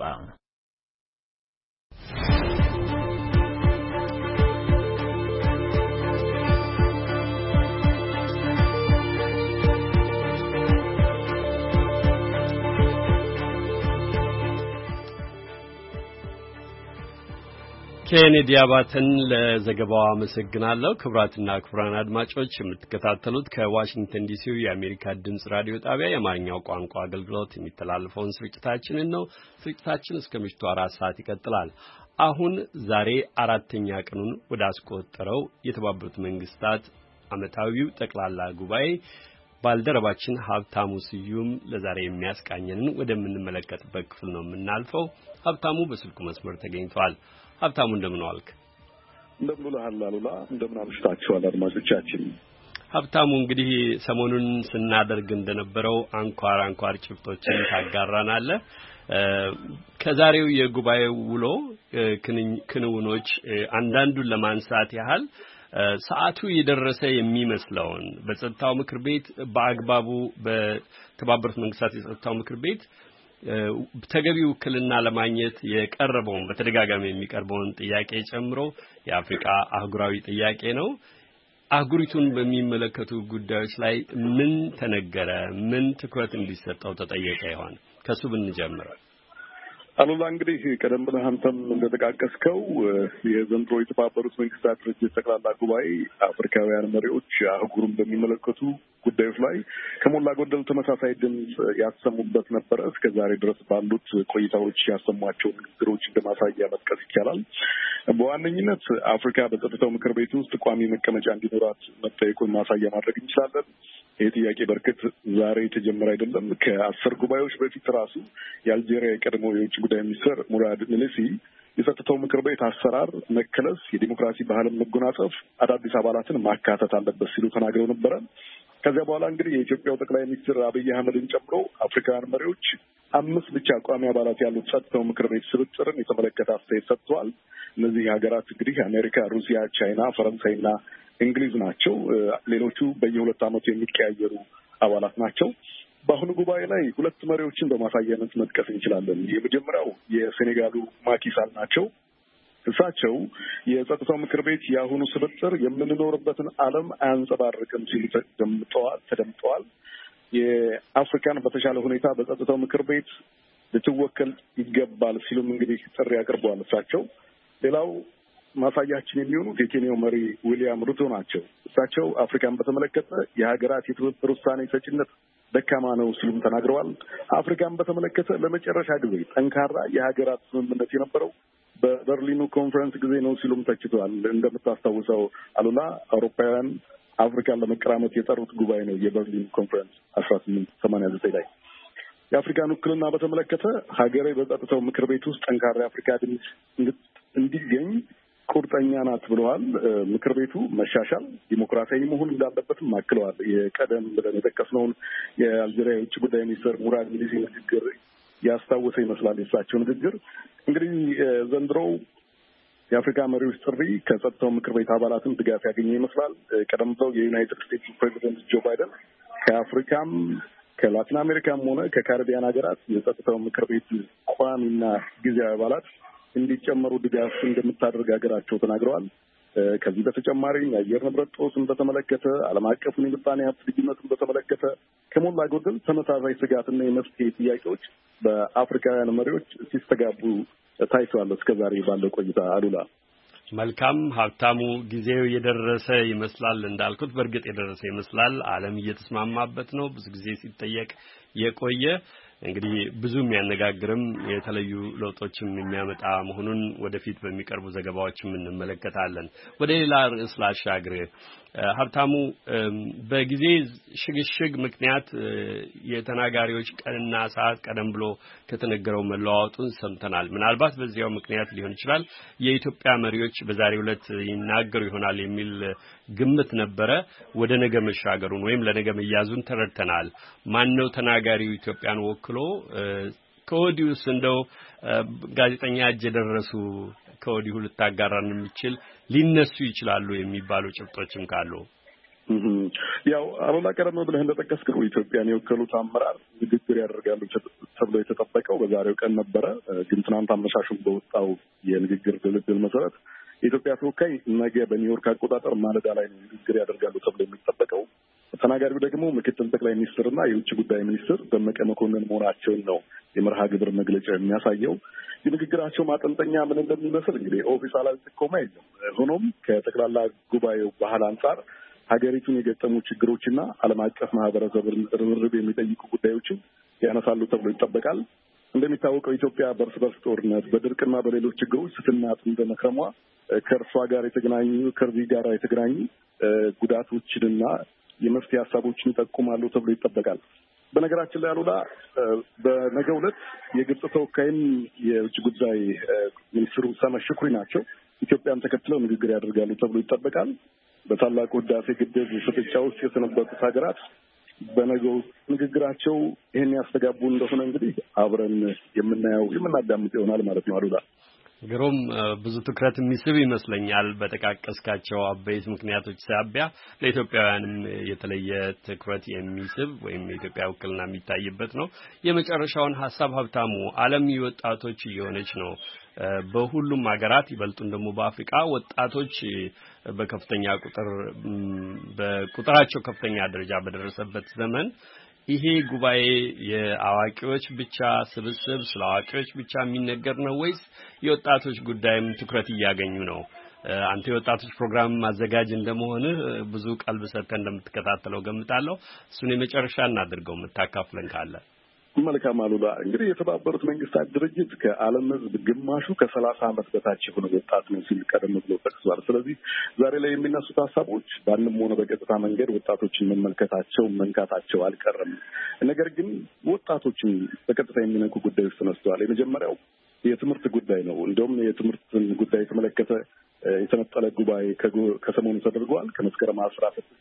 ኬኔዲ አባተን ለዘገባው አመሰግናለሁ። ክቡራትና ክቡራን አድማጮች የምትከታተሉት ከዋሽንግተን ዲሲው የአሜሪካ ድምጽ ራዲዮ ጣቢያ የአማርኛው ቋንቋ አገልግሎት የሚተላለፈውን ስርጭታችንን ነው። ስርጭታችን እስከ ምሽቱ 4 ሰዓት ይቀጥላል። አሁን ዛሬ 4ኛ ቀኑን ወደ አስቆጠረው የተባበሩት መንግስታት ዓመታዊው ጠቅላላ ጉባኤ ባልደረባችን ሀብታሙ ስዩም ለዛሬ የሚያስቃኘንን ወደምንመለከትበት ክፍል ነው የምናልፈው። ሀብታሙ በስልኩ መስመር ተገኝቷል። ሀብታሙ እንደምን ዋልክ? እንደምን ውለሃል አሉላ? እንደምን አምሽታችኋል አድማጮቻችን? ሀብታሙ እንግዲህ ሰሞኑን ስናደርግ እንደነበረው አንኳር ጭብጦችን ታጋራናለህ። ከዛሬው የጉባኤው ውሎ ክንውኖች አንዳንዱን ለማንሳት ያህል ሰዓቱ የደረሰ የሚመስለውን በጸጥታው ምክር ቤት በአግባቡ በተባበሩት መንግስታት የጸጥታው ምክር ቤት ተገቢ ውክልና ለማግኘት የቀረበውን በተደጋጋሚ የሚቀርበውን ጥያቄ ጨምሮ የአፍሪካ አህጉራዊ ጥያቄ ነው። አህጉሪቱን በሚመለከቱ ጉዳዮች ላይ ምን ተነገረ? ምን ትኩረት እንዲሰጠው ተጠየቀ ይሆን? ከሱ ብንጀምር። አሉላ እንግዲህ ቀደም ብለህ አንተም እንደተቃቀስከው የዘንድሮ የተባበሩት መንግስታት ድርጅት ጠቅላላ ጉባኤ አፍሪካውያን መሪዎች አህጉሩን በሚመለከቱ ጉዳዮች ላይ ከሞላ ጎደል ተመሳሳይ ድምፅ ያሰሙበት ነበረ። እስከ ዛሬ ድረስ ባሉት ቆይታዎች ያሰሟቸው ንግግሮች እንደማሳያ መጥቀስ ይቻላል። በዋነኝነት አፍሪካ በጸጥታው ምክር ቤት ውስጥ ቋሚ መቀመጫ እንዲኖራት መጠየቁን ማሳያ ማድረግ እንችላለን። ይህ ጥያቄ በእርግጥ ዛሬ የተጀመረ አይደለም። ከ10 ጉባኤዎች በፊት ራሱ የአልጄሪያ የቀድሞ የውጭ ጉዳይ ሚኒስትር ሙራድ ሚሊሲ የጸጥታው ምክር ቤት አሰራር መከለስ፣ የዲሞክራሲ ባህልን መጎናጸፍ፣ አዳዲስ አባላትን ማካተት አለበት ሲሉ ተናግረው ነበረ። ከዚያ በኋላ እንግዲህ የኢትዮጵያው ጠቅላይ ሚኒስትር አብይ አህመድን ጨምሮ አፍሪካውያን መሪዎች 5 ብቻ ቋሚ አባላት ያሉት ጸጥታው ምክር ቤት ስብጥርን የተመለከተ አስተያየት ሰጥተዋል። እነዚህ ሀገራት እንግዲህ አሜሪካ፣ ሩሲያ፣ ቻይና፣ ፈረንሳይና እንግሊዝ ናቸው። ሌሎቹ በየ2 ዓመቱ የሚቀያየሩ አባላት ናቸው። በአሁኑ ጉባኤ ላይ 2 መሪዎችን በማሳያነት መጥቀስ እንችላለን። የመጀመሪያው የሴኔጋሉ ማኪሳል ናቸው። እሳቸው የጸጥታው ምክር ቤት የአሁኑ ስብጥር የምንኖርበትን ዓለም አያንጸባርቅም ሲሉ ተደምጠዋል። የአፍሪካን በተሻለ ሁኔታ በጸጥታው ምክር ቤት ልትወከል ይገባል ሲሉም እንግዲህ ጥሪ አቅርበዋል እሳቸው። ሌላው ማሳያችን የሚሆኑት የኬንያው መሪ ዊሊያም ሩቶ ናቸው። እሳቸው አፍሪካን በተመለከተ የሀገራት የትብብር ውሳኔ ሰጪነት ደካማ ነው ሲሉም ተናግረዋል። አፍሪካን በተመለከተ ለመጨረሻ ጊዜ ጠንካራ የሀገራት ስምምነት የነበረው በበርሊኑ ኮንፈረንስ ጊዜ ነው ሲሉም ተችተዋል። እንደምታስታውሰው አሉላ አውሮፓውያን አፍሪካን ለመቀራመት የጠሩት ጉባኤ ነው የበርሊን ኮንፈረንስ 1889 ላይ። የአፍሪካን ውክልና በተመለከተ ሀገሬ በጸጥታው ምክር ቤት ውስጥ ጠንካራ የአፍሪካ ድምፅ እንዲገኝ ቁርጠኛ ናት ብለዋል። ምክር ቤቱ መሻሻል ዲሞክራሲያዊ መሆን እንዳለበትም አክለዋል። የቀደም ብለን የጠቀስነውን የአልጄሪያ የውጭ ጉዳይ ሚኒስትር ሙራድ ሚሊሲ ንግግር ያስታወሰ ይመስላል። የእሳቸው ንግግር እንግዲህ ዘንድሮው የአፍሪካ መሪዎች ጥሪ ከጸጥታው ምክር ቤት አባላትም ድጋፍ ያገኘ ይመስላል። ቀደም ብለው የዩናይትድ ስቴትስ ፕሬዚደንት ጆ ባይደን ከአፍሪካም ከላቲን አሜሪካም ሆነ ከካሪቢያን ሀገራት የጸጥታው ምክር ቤት ቋሚና ጊዜያዊ አባላት እንዲጨመሩ ድጋፍ እንደምታደርግ ሀገራቸው ተናግረዋል። ከዚህ በተጨማሪ የአየር ንብረት ጦስን በተመለከተ ዓለም አቀፉን የምጣኔ ሀብት ልዩነትን በተመለከተ ከሞላ ጎደል ተመሳሳይ ስጋትና የመፍትሄ ጥያቄዎች በአፍሪካውያን መሪዎች ሲስተጋቡ ታይተዋል። እስከዛሬ ባለው ቆይታ አሉላ። መልካም ሀብታሙ፣ ጊዜው የደረሰ ይመስላል። እንዳልኩት በእርግጥ የደረሰ ይመስላል። ዓለም እየተስማማበት ነው። ብዙ ጊዜ ሲጠየቅ የቆየ እንግዲህ ብዙ የሚያነጋግርም የተለዩ ለውጦችም የሚያመጣ መሆኑን ወደፊት በሚቀርቡ ዘገባዎችም እንመለከታለን። ወደ ሌላ ርዕስ ላሻግር። ሀብታሙ፣ በጊዜ ሽግሽግ ምክንያት የተናጋሪዎች ቀንና ሰዓት ቀደም ብሎ ከተነገረው መለዋወጡን ሰምተናል። ምናልባት በዚያው ምክንያት ሊሆን ይችላል የኢትዮጵያ መሪዎች በዛሬው ዕለት ይናገሩ ይሆናል የሚል ግምት ነበረ። ወደ ነገ መሻገሩን ወይም ለነገ መያዙን ተረድተናል። ማነው ተናጋሪው ኢትዮጵያን ወክሎ? ከወዲሁስ እንደው ጋዜጠኛ እጅ የደረሱ ከወዲሁ ልታጋራን የሚችል ሊነሱ ይችላሉ የሚባሉ ጭብጦችም ካሉ? ያው አሉላ ቀደም ብለህ እንደጠቀስከው ኢትዮጵያን የወከሉት አመራር ንግግር ያደርጋሉ ተብሎ የተጠበቀው በዛሬው ቀን ነበረ። ግን ትናንት አመሻሹን በወጣው የንግግር ድልድል መሰረት የኢትዮጵያ ተወካይ ነገ በኒውዮርክ አቆጣጠር ማለዳ ላይ ነው ንግግር ያደርጋሉ ተብሎ የሚጠበቀው። ተናጋሪው ደግሞ ምክትል ጠቅላይ ሚኒስትርና የውጭ ጉዳይ ሚኒስትር ደመቀ መኮንን መሆናቸውን ነው የመርሃ ግብር መግለጫ የሚያሳየው። የንግግራቸው ማጠንጠኛ ምን እንደሚመስል እንግዲህ ኦፊሳላዊ ጥቆማ የለም። ሆኖም ከጠቅላላ ጉባኤው ባህል አንጻር ሀገሪቱን የገጠሙ ችግሮችና ዓለም አቀፍ ማህበረሰብ ርብርብ የሚጠይቁ ጉዳዮችን ያነሳሉ ተብሎ ይጠበቃል። እንደሚታወቀው ኢትዮጵያ በእርስ በርስ ጦርነት፣ በድርቅና በሌሎች ችግሮች ስትናጥ እንደመክረሟ ከእርሷ ጋር የተገናኙ ከዚህ ጋር የተገናኙ ጉዳቶችንና የመፍትሄ ሀሳቦችን ይጠቁማሉ ተብሎ ይጠበቃል። በነገራችን ላይ አሉላ በነገው ዕለት የግብጽ ተወካይም የውጭ ጉዳይ ሚኒስትሩ ሰመህ ሽኩሪ ናቸው። ኢትዮጵያን ተከትለው ንግግር ያደርጋሉ ተብሎ ይጠበቃል። በታላቁ ህዳሴ ግድብ ፍጥጫ ውስጥ የሰነበቱት ሀገራት በነገው ንግግራቸው ይህን ያስተጋቡ እንደሆነ እንግዲህ አብረን የምናዳምጥ ይሆናል ማለት ነው። አሉላ ግሩም፣ ብዙ ትኩረት የሚስብ ይመስለኛል። በተቃቀስካቸው አበይት ምክንያቶች ሳቢያ ለኢትዮጵያውያንም የተለየ ትኩረት የሚስብ ወይም የኢትዮጵያ ውክልና የሚታይበት ነው። የመጨረሻውን ሀሳብ ሀብታሙ፣ ዓለም የወጣቶች እየሆነች ነው። በሁሉም ሀገራት ይበልጡን ደግሞ በአፍሪካ ወጣቶች በከፍተኛ በቁጥራቸው ከፍተኛ ደረጃ በደረሰበት ዘመን ይሄ ጉባኤ የአዋቂዎች ብቻ ስብስብ ስለ አዋቂዎች ብቻ የሚነገር ነው ወይስ የወጣቶች ጉዳይም ትኩረት እያገኙ ነው? አንተ የወጣቶች ፕሮግራም ማዘጋጅ እንደመሆንህ ብዙ ቀልብ ሰጥተህ እንደምትከታተለው ገምታለሁ። እሱን የመጨረሻ እናድርገው የምታካፍለን ካለ። መልካም አሉላ። እንግዲህ የተባበሩት መንግስታት ድርጅት ከዓለም ሕዝብ ግማሹ ከ30 ዓመት በታች የሆነ ወጣት ነው ሲል ቀደም ብሎ ጠቅሷል። ስለዚህ ዛሬ ላይ የሚነሱት ሀሳቦች በአንድም ሆነ በቀጥታ መንገድ ወጣቶችን መመልከታቸው መንካታቸው አልቀረም። ነገር ግን ወጣቶችን በቀጥታ የሚነኩ ጉዳዮች ተነስተዋል። የመጀመሪያው የትምህርት ጉዳይ ነው። እንደውም የትምህርትን ጉዳይ የተመለከተ የተነጠለ ጉባኤ ከሰሞኑ ተደርጓል። ከመስከረም 16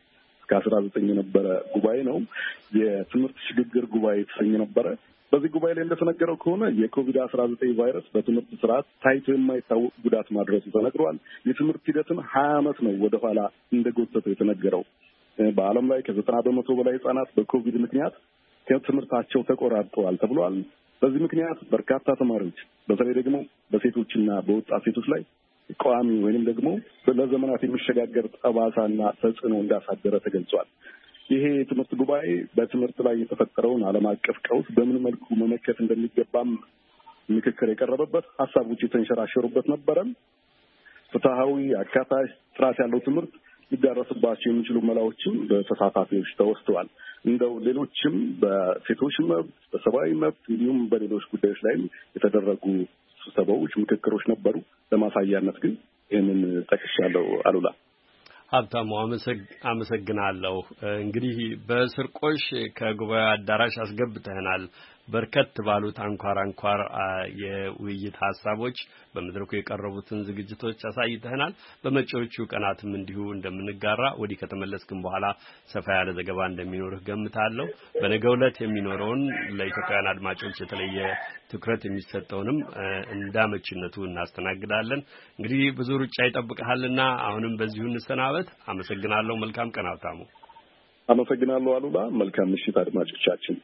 እስከ 19 የነበረ ጉባኤ ነው። የትምህርት ሽግግር ጉባኤ የተሰኘ ነበረ። በዚህ ጉባኤ ላይ እንደተነገረው ከሆነ የኮቪድ-19 ቫይረስ በትምህርት ስርዓት ታይቶ የማይታወቅ ጉዳት ማድረሱ ተነግሯል። የትምህርት ሂደትን 20 ዓመት ነው ወደኋላ እንደጎተተው የተነገረው። በዓለም ላይ ከ90% በላይ ህጻናት በኮቪድ ምክንያት ከትምህርታቸው ተቆራርጠዋል ተብሏል። በዚህ ምክንያት በርካታ ተማሪዎች በተለይ ደግሞ በሴቶችና በወጣት ሴቶች ላይ ቋሚ ወይንም ደግሞ ለዘመናት የሚሸጋገር ጠባሳና ተጽዕኖ እንዳሳደረ ተገልጿል። ይሄ የትምህርት ጉባኤ በትምህርት ላይ የተፈጠረውን ዓለም አቀፍ ቀውስ በምን መልኩ መመከት እንደሚገባም ምክክር የቀረበበት ሀሳቦች የተንሸራሸሩበት ነበረ። ፍትሐዊ፣ አካታች፣ ጥራት ያለው ትምህርት ሊዳረስባቸው የሚችሉ መላዎችም በተሳታፊዎች ተወስተዋል። እንደው ሌሎችም በሴቶች መብት፣ በሰብአዊ መብት እንዲሁም በሌሎች ጉዳዮች ላይ የተደረጉ ስብሰባዎች፣ ምክክሮች ነበሩ። ለማሳያነት ግን ይህንን ጠቅሻለሁ። አሉላ ሀብታሙ አመሰግናለሁ። እንግዲህ በስርቆሽ ከጉባኤው አዳራሽ አስገብተናል። በርከት ባሉት አንኳር የውይይት ሀሳቦች በመድረኩ የቀረቡትን ዝግጅቶች አሳይተናል። በመጪዎቹ ቀናትም እንዲሁ እንደምንጋራ ወዲህ ከተመለስክም በኋላ ሰፋ ያለ ዘገባ እንደሚኖርህ ገምታለሁ። በነገው ዕለት የሚኖረውን ለኢትዮጵያውያን አድማጮች የተለየ ትኩረት የሚሰጠውንም እንዳመችነቱ እናስተናግዳለን። እንግዲህ ብዙ ሩጫ ይጠብቅሃልና አሁንም በዚሁ እንሰናበት። አመሰግናለሁ። መልካም ቀን ሀብታሙ። አመሰግናለሁ አሉላ። መልካም ምሽት አድማጮቻችን።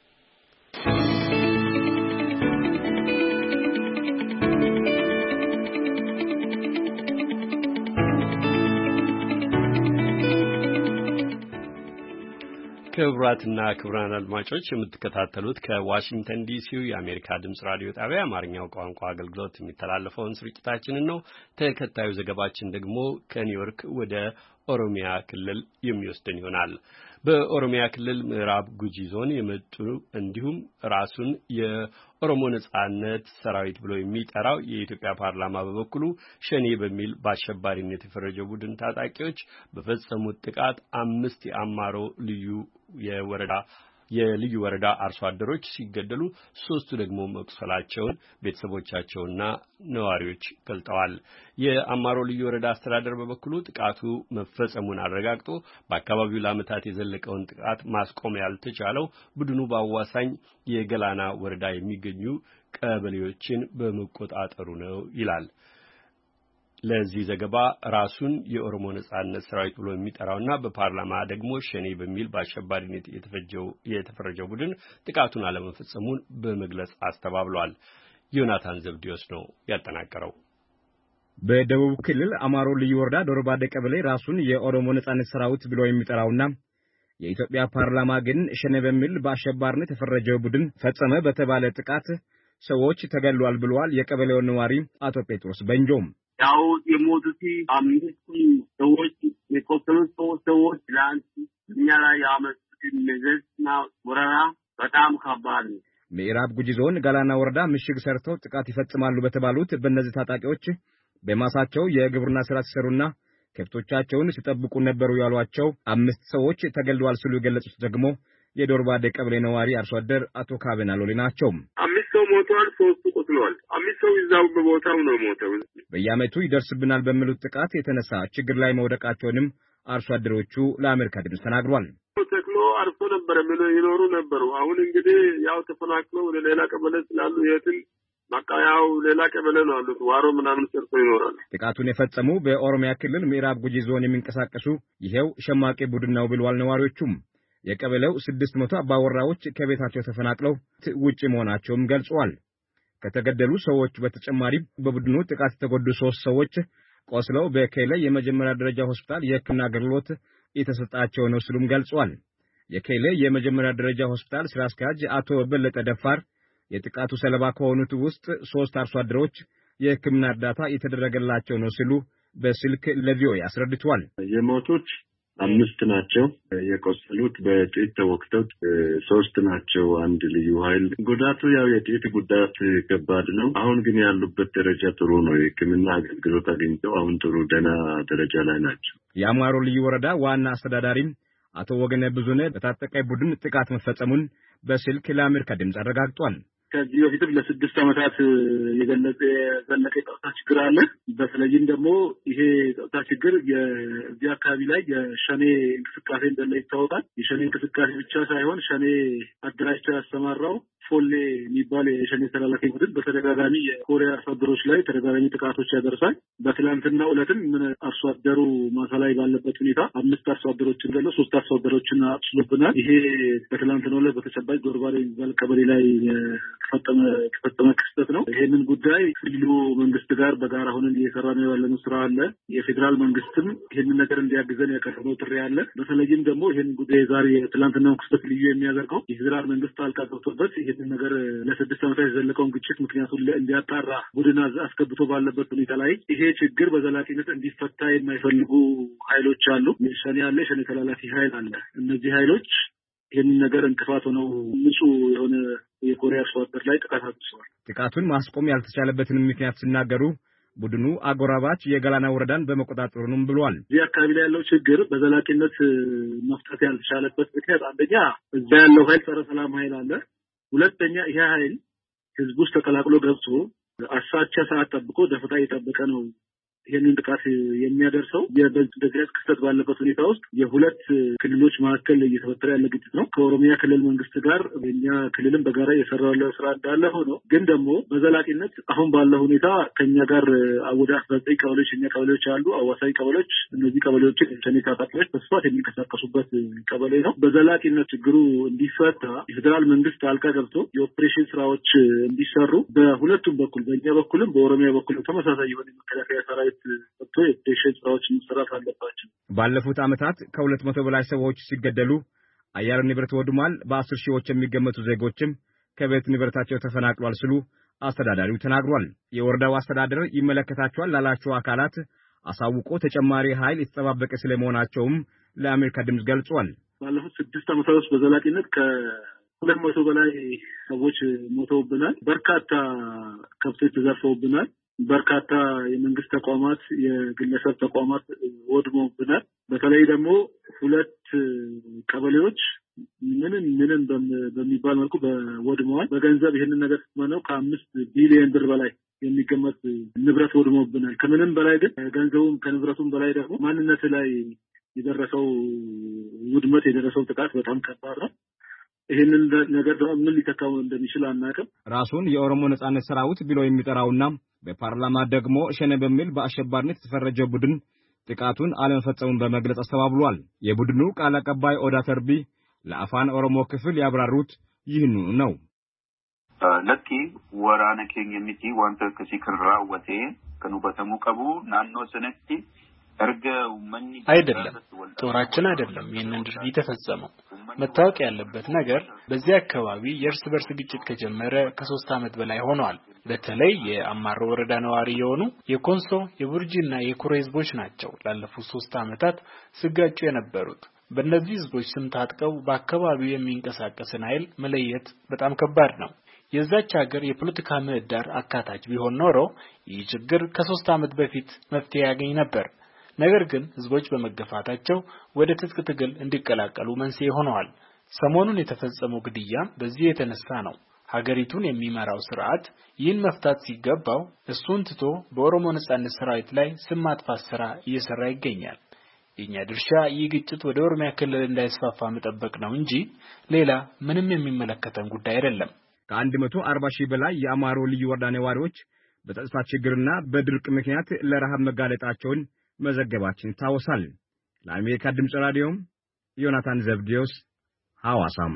ክቡራትና ክቡራን አድማጮች የምትከታተሉት ከዋሽንግተን ዲሲው የአሜሪካ ድምጽ ራዲዮ ጣቢያ አማርኛው ቋንቋ አገልግሎት የሚተላለፈውን ስርጭታችንን ነው። ተከታዩ ዘገባችን ደግሞ ከኒውዮርክ ወደ ኦሮሚያ ክልል የሚወስደን ይሆናል። በኦሮሚያ ክልል ምዕራብ ጉጂ ዞን የመጡ እንዲሁም ራሱን የኦሮሞ ነጻነት ሰራዊት ብሎ የሚጠራው የኢትዮጵያ ፓርላማ በበኩሉ ሸኔ በሚል በአሸባሪነት የፈረጀው ቡድን ታጣቂዎች በፈጸሙት ጥቃት 5 የአማሮ የልዩ ወረዳ አርሶ አደሮች ሲገደሉ 3ቱ ደግሞ መቁሰላቸውን ቤተሰቦቻቸውና ነዋሪዎች ገልጠዋል። የአማሮ ልዩ ወረዳ አስተዳደር በበኩሉ ጥቃቱ መፈጸሙን አረጋግጦ በአካባቢው ለዓመታት የዘለቀውን ጥቃት ማስቆም ያልተቻለው ቡድኑ በአዋሳኝ የገላና ወረዳ የሚገኙ ቀበሌዎችን በመቆጣጠሩ ነው ይላል። ለዚህ ዘገባ ራሱን የኦሮሞ ነጻነት ሰራዊት ብሎ የሚጠራውና በፓርላማ ደግሞ ሸኔ በሚል በአሸባሪነት የተፈረጀው ቡድን ጥቃቱን አለመፈጸሙን በመግለጽ አስተባብሏል። ዮናታን ዘብዲዮስ ነው ያጠናቀረው። በደቡብ ክልል አማሮ ልዩ ወረዳ ዶርባደ ቀበሌ ራሱን የኦሮሞ ነጻነት ሰራዊት ብሎ የሚጠራውና የኢትዮጵያ ፓርላማ ግን ሸኔ በሚል በአሸባሪነት የተፈረጀው ቡድን ፈጸመ በተባለ ጥቃት ሰዎች ተገድለዋል ብለዋል የቀበሌው ነዋሪ አቶ ጴጥሮስ በንጆም። ያው የሞቱት 5 ሰዎች የቆሰሉት ሰዎች እኛ ላይ ያመጡት ንግስና ወረራ በጣም ከባድ ነው። ምዕራብ ጉጂ ዞን ገላና ወረዳ ምሽግ ሰርተው ጥቃት ይፈጽማሉ በተባሉት በእነዚህ ታጣቂዎች በማሳቸው የግብርና ስራ ሲሰሩና ከብቶቻቸውን ሲጠብቁ ነበሩ ያሏቸው 5 ሰዎች ተገድለዋል ሲሉ የገለጹት ደግሞ የዶርባደ ቀበሌ ነዋሪ አርሶ አደር አቶ ካበና ሎሊ ናቸው። 5 ሰው ሞተዋል፣ 3 ቆስለዋል። 5 ሰው እዛው በቦታው ነው ሞተው። በየዓመቱ ይደርስብናል በሚሉት ጥቃት የተነሳ ችግር ላይ መውደቃቸውንም አርሶ አደሮቹ ለአሜሪካ ድምፅ ተናግሯል። ተክሎ አርሶ ነበር ይኖሩ ነበሩ። አሁን እንግዲህ ያው ተፈናቅለው ወደ ሌላ ቀበሌ ስላሉ የትን ማቃያው ሌላ ቀበሌ ነው አሉት። ዋሮ ምናምን ሰርቶ ይኖራል። ጥቃቱን የፈጸሙ በኦሮሚያ ክልል ምዕራብ ጉጂ ዞን የሚንቀሳቀሱ ይሄው ሸማቂ ቡድን ነው ብለዋል ነዋሪዎቹም። የቀበሌው 600 አባወራዎች ከቤታቸው ተፈናቅለው ውጪ መሆናቸውም ገልጸዋል። ከተገደሉ ሰዎች በተጨማሪ በቡድኑ ጥቃት የተጎዱ 3 ሰዎች ቆስለው በኬለ የመጀመሪያ ደረጃ ሆስፒታል የሕክምና አገልግሎት የተሰጣቸው ነው ሲሉም ገልጸዋል። የኬለ የመጀመሪያ ደረጃ ሆስፒታል ስራ አስኪያጅ አቶ በለጠ ደፋር የጥቃቱ ሰለባ ከሆኑት ውስጥ 3 አርሶ አደሮች የሕክምና እርዳታ የተደረገላቸው ነው ሲሉ በስልክ ለቪኦኤ አስረድተዋል። የሞቱት 5 ናቸው። የቆሰሉት በጥይት ተወግተው 3 ናቸው። አንድ ልዩ ኃይል ጉዳቱ ያው የጥይት ጉዳት ከባድ ነው። አሁን ግን ያሉበት ደረጃ ጥሩ ነው። የሕክምና አገልግሎት አግኝተው አሁን ጥሩ ደህና ደረጃ ላይ ናቸው። የአማሮ ልዩ ወረዳ ዋና አስተዳዳሪም አቶ ወገነ ብዙነ በታጠቀ ቡድን ጥቃት መፈጸሙን በስልክ ለአሜሪካ ድምፅ አረጋግጧል። ከዚህ በፊት ለ6 ዓመታት የዘለቀ የጸጥታ ችግር አለ። በተለይም ደግሞ ይሄ የጸጥታ ችግር የዚህ አካባቢ ላይ የሸኔ እንቅስቃሴ እንደለ ይታወቃል። የሸኔ እንቅስቃሴ ብቻ ሳይሆን ሸኔ አደራጅቶ ያሰማራው ፎሌ የሚባል የሸኔ ተላላኪ ቡድን በተደጋጋሚ የኮሪያ አርሶ አደሮች ላይ ተደጋጋሚ ጥቃቶች ያደርሳል። በትላንትና ዕለትም አርሶ አደሩ ማሳ ላይ ባለበት ሁኔታ 5 አርሶ አደሮችን ገሎ 3 አርሶ አደሮችን አስሎብናል። ይሄ በትላንትና ዕለት በተጨባጭ ጎርባሬ የሚባል ቀበሌ ላይ የተፈጸመ ክስተት ነው። ይሄንን ጉዳይ ክልሉ መንግስት ጋር በጋራ ሆነን እየሰራ ነው ያለነው ስራ አለ። የፌዴራል መንግስትም ይሄንን ነገር እንዲያግዘን ያቀረበው ጥሪ አለ። በተለይም ደግሞ ይሄን ጉዳይ ዛሬ የትላንትናው ክስተት ልዩ የሚያደርገው የፌዴራል መንግስት ጣልቃ ገብቶበት ይሄንን ነገር ለ6 ዓመታት የዘለቀውን ግጭት ምክንያቱን እንዲያጣራ ቡድን አስገብቶ ባለበት ሁኔታ ላይ ይሄ ችግር በዘላቂነት እንዲፈታ የማይፈልጉ ኃይሎች አሉ። ሸኔ አለ፣ ሸኔ ተላላፊ ኃይል አለ። እነዚህ ኃይሎች ይህንን ነገር እንቅፋት ሆነው ንጹህ የሆነ የኮሪያ አርሶ አደር ላይ ጥቃት አድርሰዋል። ጥቃቱን ማስቆም ያልተቻለበትን ምክንያት ሲናገሩ ቡድኑ አጎራባች የገላና ወረዳን በመቆጣጠሩ ነው ብሏል። እዚህ አካባቢ ላይ ያለው ችግር በዘላቂነት መፍታት ያልተቻለበት ምክንያት አንደኛ እዛ ያለው ኃይል ጸረ ሰላም ኃይል አለ። ሁለተኛ ይሄ ኃይል ህዝብ ውስጥ ተቀላቅሎ ገብቶ አሳቻ ሰዓት ጠብቆ ደፈጣ እየጠበቀ ነው ይሄንን ጥቃት የሚያደርሰው። የበዚህ ክስተት ባለበት ሁኔታ ውስጥ የሁለት ክልሎች መካከል እየተፈጠረ ያለ ግጭት ነው። ከኦሮሚያ ክልል መንግስት ጋር የኛ ክልልም በጋራ እየሰራ ያለው ስራ እንዳለ ሆኖ ግን ደግሞ በዘላቂነት አሁን ባለው ሁኔታ ከኛ ጋር ወደ 19 ቀበሌዎች የኛ ቀበሌዎች አሉ፣ አዋሳኝ ቀበሌዎች። እነዚህ ቀበሌዎችን የሸኔ ታጣቂዎች በስፋት የሚንቀሳቀሱበት ቀበሌ ነው። በዘላቂነት ችግሩ እንዲፈታ የፌዴራል መንግስት ጣልቃ ገብቶ የኦፕሬሽን ስራዎች እንዲሰሩ በሁለቱም በኩል በእኛ በኩልም በኦሮሚያ በኩልም ተመሳሳይ የሆነ መከላከያ ሰራዊት ወጥቶ የኦፕሬሽን ስራዎች መስራት አለባቸው። ባለፉት ዓመታት ከ200 በላይ ሰዎች ሲገደሉ አያሌ ንብረት ወድሟል። በ10 ሺዎች የሚገመቱ ዜጎችም ከቤት ንብረታቸው ተፈናቅሏል ሲሉ አስተዳዳሪው ተናግሯል። የወረዳው አስተዳደር ይመለከታቸዋል ላላቸው አካላት አሳውቆ ተጨማሪ ኃይል የተጠባበቀ ስለመሆናቸውም ለአሜሪካ ድምጽ ገልጿል። ባለፉት 6 ዓመታት ውስጥ በዘላቂነት ከ200 በላይ ሰዎች ሞተውብናል። በርካታ ከብቶች ተዘርፈውብናል። በርካታ የመንግስት ተቋማት፣ የግለሰብ ተቋማት ወድመውብናል። በተለይ ደግሞ 2 ቀበሌዎች ምንም በሚባል መልኩ ወድመዋል። በገንዘብ ይህንን ነገር ስትመነው ከ5 ቢሊዮን ብር በላይ የሚገመት ንብረት ወድመውብናል። ከምንም በላይ ግን ገንዘቡም ከንብረቱም በላይ ደግሞ ማንነት ላይ የደረሰው ውድመት የደረሰው ጥቃት በጣም ከባድ ነው። ይሄንን ነገር ደግሞ ምን ሊተካው እንደሚችል አናውቅም። ራሱን የኦሮሞ ነጻነት ሰራዊት ብሎ የሚጠራውና በፓርላማ ደግሞ ሸኔ በሚል በአሸባሪነት የተፈረጀው ቡድን ጥቃቱን አለመፈጸሙን በመግለጽ አስተባብሏል። የቡድኑ ቃል አቀባይ ኦዳ ተርቢ ለአፋን ኦሮሞ ክፍል ያብራሩት ይህንኑ ነው። ለኪ ወራነ ኬኝ የሚቲ ዋንተ ከሲክራ ወቴ ከኑበተሙ ቀቡ ናኖ ሰነቲ አይደለም፣ ጦራችን አይደለም ይህንን ድርጊት የተፈጸመው። መታወቅ ያለበት ነገር በዚህ አካባቢ የእርስ በርስ ግጭት ከጀመረ ከ3 ዓመት በላይ ሆኗል። በተለይ የአማሮ ወረዳ ነዋሪ የሆኑ የኮንሶ የቡርጂና የኩሬ ህዝቦች ናቸው ላለፉት 3 ዓመታት ሲጋጩ የነበሩት። በእነዚህ ህዝቦች ስም ታጥቀው በአካባቢው የሚንቀሳቀስን ኃይል መለየት በጣም ከባድ ነው። የዛች ሀገር የፖለቲካ ምህዳር አካታች ቢሆን ኖሮ ይህ ችግር ከ3 ዓመት በፊት መፍትሄ ያገኝ ነበር። ነገር ግን ህዝቦች በመገፋታቸው ወደ ትጥቅ ትግል እንዲቀላቀሉ መንስኤ ሆነዋል። ሰሞኑን የተፈጸመው ግድያ በዚህ የተነሳ ነው። ሀገሪቱን የሚመራው ስርዓት ይህን መፍታት ሲገባው እሱን ትቶ በኦሮሞ ነጻነት ሰራዊት ላይ ስም ማጥፋት ስራ እየሰራ ይገኛል። የኛ ድርሻ ይህ ግጭት ወደ ኦሮሚያ ክልል እንዳይስፋፋ መጠበቅ ነው እንጂ ሌላ ምንም የሚመለከተን ጉዳይ አይደለም። ከ140 ሺህ በላይ የአማሮ ልዩ ወረዳ ነዋሪዎች በጸጥታ ችግርና በድርቅ ምክንያት ለረሃብ መጋለጣቸውን መዘገባችን ይታወሳል። ለአሜሪካ ድምጽ ራዲዮ ዮናታን ዘብዴዎስ ሐዋሳም።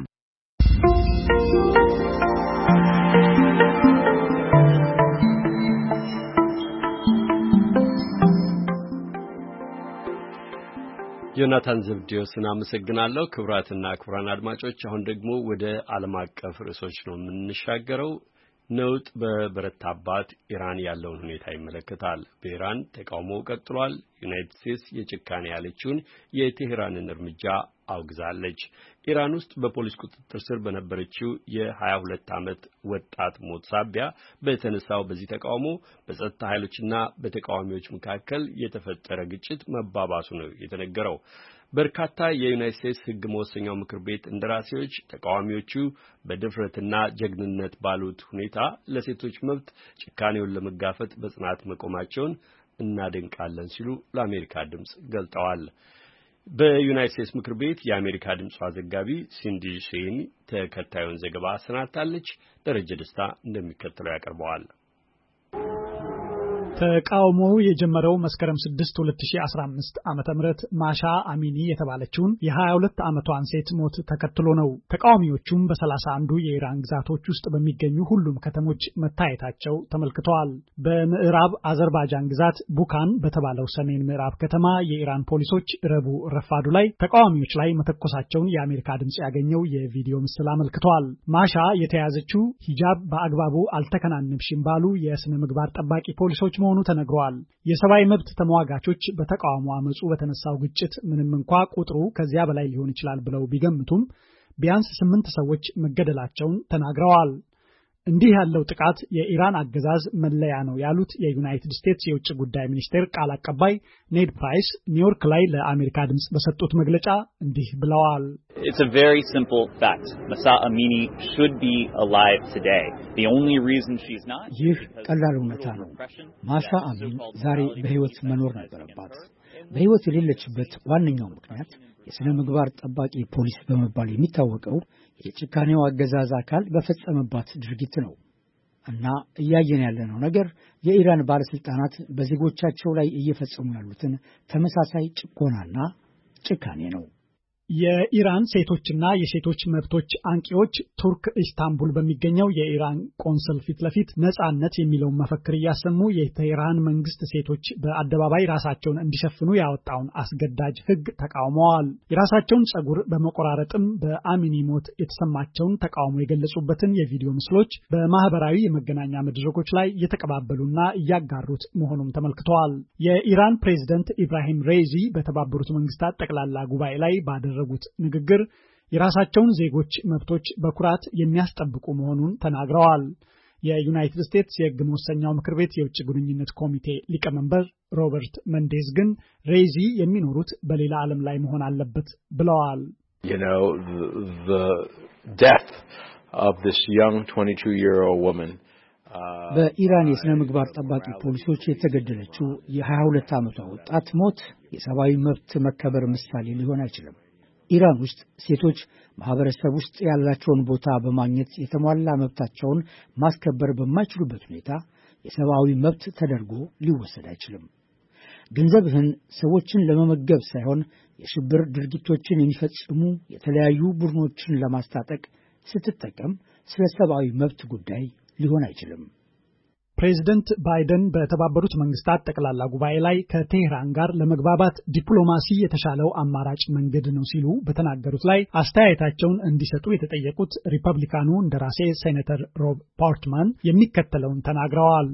ዮናታን ዘብዴዎስን አመሰግናለሁ። ክቡራትና ክቡራን አድማጮች አሁን ደግሞ ወደ ዓለም አቀፍ ርዕሶች ነው የምንሻገረው። ነውጥ በበረታባት ኢራን ያለውን ሁኔታ ይመለከታል። በኢራን ተቃውሞ ቀጥሏል። ዩናይትድ ስቴትስ የጭካኔ ያለችውን የቴህራንን እርምጃ አውግዛለች። ኢራን ውስጥ በፖሊስ ቁጥጥር ስር በነበረችው የ22 ዓመት ወጣት ሞት ሳቢያ በተነሳው በዚህ ተቃውሞ በጸጥታ ኃይሎችና በተቃዋሚዎች መካከል የተፈጠረ ግጭት መባባሱ ነው የተነገረው። በርካታ የዩናይትድ ስቴትስ ሕግ መወሰኛው ምክር ቤት እንደራሴዎች ተቃዋሚዎቹ በድፍረትና ጀግንነት ባሉት ሁኔታ ለሴቶች መብት ጭካኔውን ለመጋፈጥ በጽናት መቆማቸውን እናደንቃለን ሲሉ ለአሜሪካ ድምጽ ገልጠዋል። በዩናይትድ ስቴትስ ምክር ቤት የአሜሪካ ድምጽ ዘጋቢ ሲንዲ ሼን ተከታዩን ዘገባ አሰናድታለች። ደረጀ ደስታ እንደሚከተለው ያቀርበዋል። ተቃውሞው የጀመረው መስከረም 6 2015 ዓመተ ምህረት ማሻ አሚኒ የተባለችውን የ22 ዓመቷን ሴት ሞት ተከትሎ ነው። ተቃዋሚዎቹም በ31 የኢራን ግዛቶች ውስጥ በሚገኙ ሁሉም ከተሞች መታየታቸው ተመልክተዋል። በምዕራብ አዘርባይጃን ግዛት ቡካን በተባለው ሰሜን ምዕራብ ከተማ የኢራን ፖሊሶች ረቡዕ ረፋዱ ላይ ተቃዋሚዎች ላይ መተኮሳቸውን የአሜሪካ ድምጽ ያገኘው የቪዲዮ ምስል አመልክቷል። ማሻ የተያዘችው ሂጃብ በአግባቡ አልተከናነብሽም ባሉ የስነ ምግባር ጠባቂ ፖሊሶች መሆኑ ተነግሯል። የሰብአዊ መብት ተሟጋቾች በተቃውሞ አመጹ በተነሳው ግጭት ምንም እንኳ ቁጥሩ ከዚያ በላይ ሊሆን ይችላል ብለው ቢገምቱም ቢያንስ 8 ሰዎች መገደላቸውን ተናግረዋል። እንዲህ ያለው ጥቃት የኢራን አገዛዝ መለያ ነው ያሉት የዩናይትድ ስቴትስ የውጭ ጉዳይ ሚኒስቴር ቃል አቀባይ ኔድ ፕራይስ ኒውዮርክ ላይ ለአሜሪካ ድምጽ በሰጡት መግለጫ እንዲህ ብለዋል። It's a very simple fact. Mahsa Amini should be alive today. The only reason she's not ይህ ቀላል እውነታ ነው። ማሻ አሚን ዛሬ በህይወት መኖር ነበረባት። በህይወት የሌለችበት ዋነኛው ምክንያት የስነ ምግባር ጠባቂ ፖሊስ በመባል የሚታወቀው የጭካኔው አገዛዝ አካል በፈጸመባት ድርጊት ነው እና እያየን ያለነው ነገር የኢራን ባለስልጣናት በዜጎቻቸው ላይ እየፈጸሙ ያሉትን ተመሳሳይ ጭቆናና ጭካኔ ነው። የኢራን ሴቶችና የሴቶች መብቶች አንቂዎች ቱርክ ኢስታንቡል በሚገኘው የኢራን ቆንስል ፊት ለፊት ነጻነት የሚለውን መፈክር እያሰሙ የቴህራን መንግስት ሴቶች በአደባባይ ራሳቸውን እንዲሸፍኑ ያወጣውን አስገዳጅ ሕግ ተቃውመዋል። የራሳቸውን ጸጉር በመቆራረጥም በአሚኒ ሞት የተሰማቸውን ተቃውሞ የገለጹበትን የቪዲዮ ምስሎች በማህበራዊ የመገናኛ መድረኮች ላይ እየተቀባበሉና እያጋሩት መሆኑም ተመልክተዋል። የኢራን ፕሬዝዳንት ኢብራሂም ሬይዚ በተባበሩት መንግስታት ጠቅላላ ጉባኤ ላይ ያደረጉት ንግግር የራሳቸውን ዜጎች መብቶች በኩራት የሚያስጠብቁ መሆኑን ተናግረዋል። የዩናይትድ ስቴትስ የሕግ መወሰኛው ምክር ቤት የውጭ ግንኙነት ኮሚቴ ሊቀመንበር ሮበርት መንዴዝ ግን ሬይዚ የሚኖሩት በሌላ ዓለም ላይ መሆን አለበት ብለዋል። You know, the death of this young 22-year-old woman በኢራን የስነ ምግባር ጠባቂ ፖሊሶች የተገደለችው የ22 ዓመቷ ወጣት ሞት የሰብአዊ መብት መከበር ምሳሌ ሊሆን አይችልም። ኢራን ውስጥ ሴቶች ማህበረሰብ ውስጥ ያላቸውን ቦታ በማግኘት የተሟላ መብታቸውን ማስከበር በማይችሉበት ሁኔታ የሰብአዊ መብት ተደርጎ ሊወሰድ አይችልም። ገንዘብህን ሰዎችን ለመመገብ ሳይሆን የሽብር ድርጊቶችን የሚፈጽሙ የተለያዩ ቡድኖችን ለማስታጠቅ ስትጠቀም ስለ ሰብአዊ መብት ጉዳይ ሊሆን አይችልም። ፕሬዝዳንት ባይደን በተባበሩት መንግስታት ጠቅላላ ጉባኤ ላይ ከቴህራን ጋር ለመግባባት ዲፕሎማሲ የተሻለው አማራጭ መንገድ ነው ሲሉ በተናገሩት ላይ አስተያየታቸውን እንዲሰጡ የተጠየቁት ሪፐብሊካኑ እንደራሴ ሴኔተር ሮብ ፖርትማን የሚከተለውን ተናግረዋል።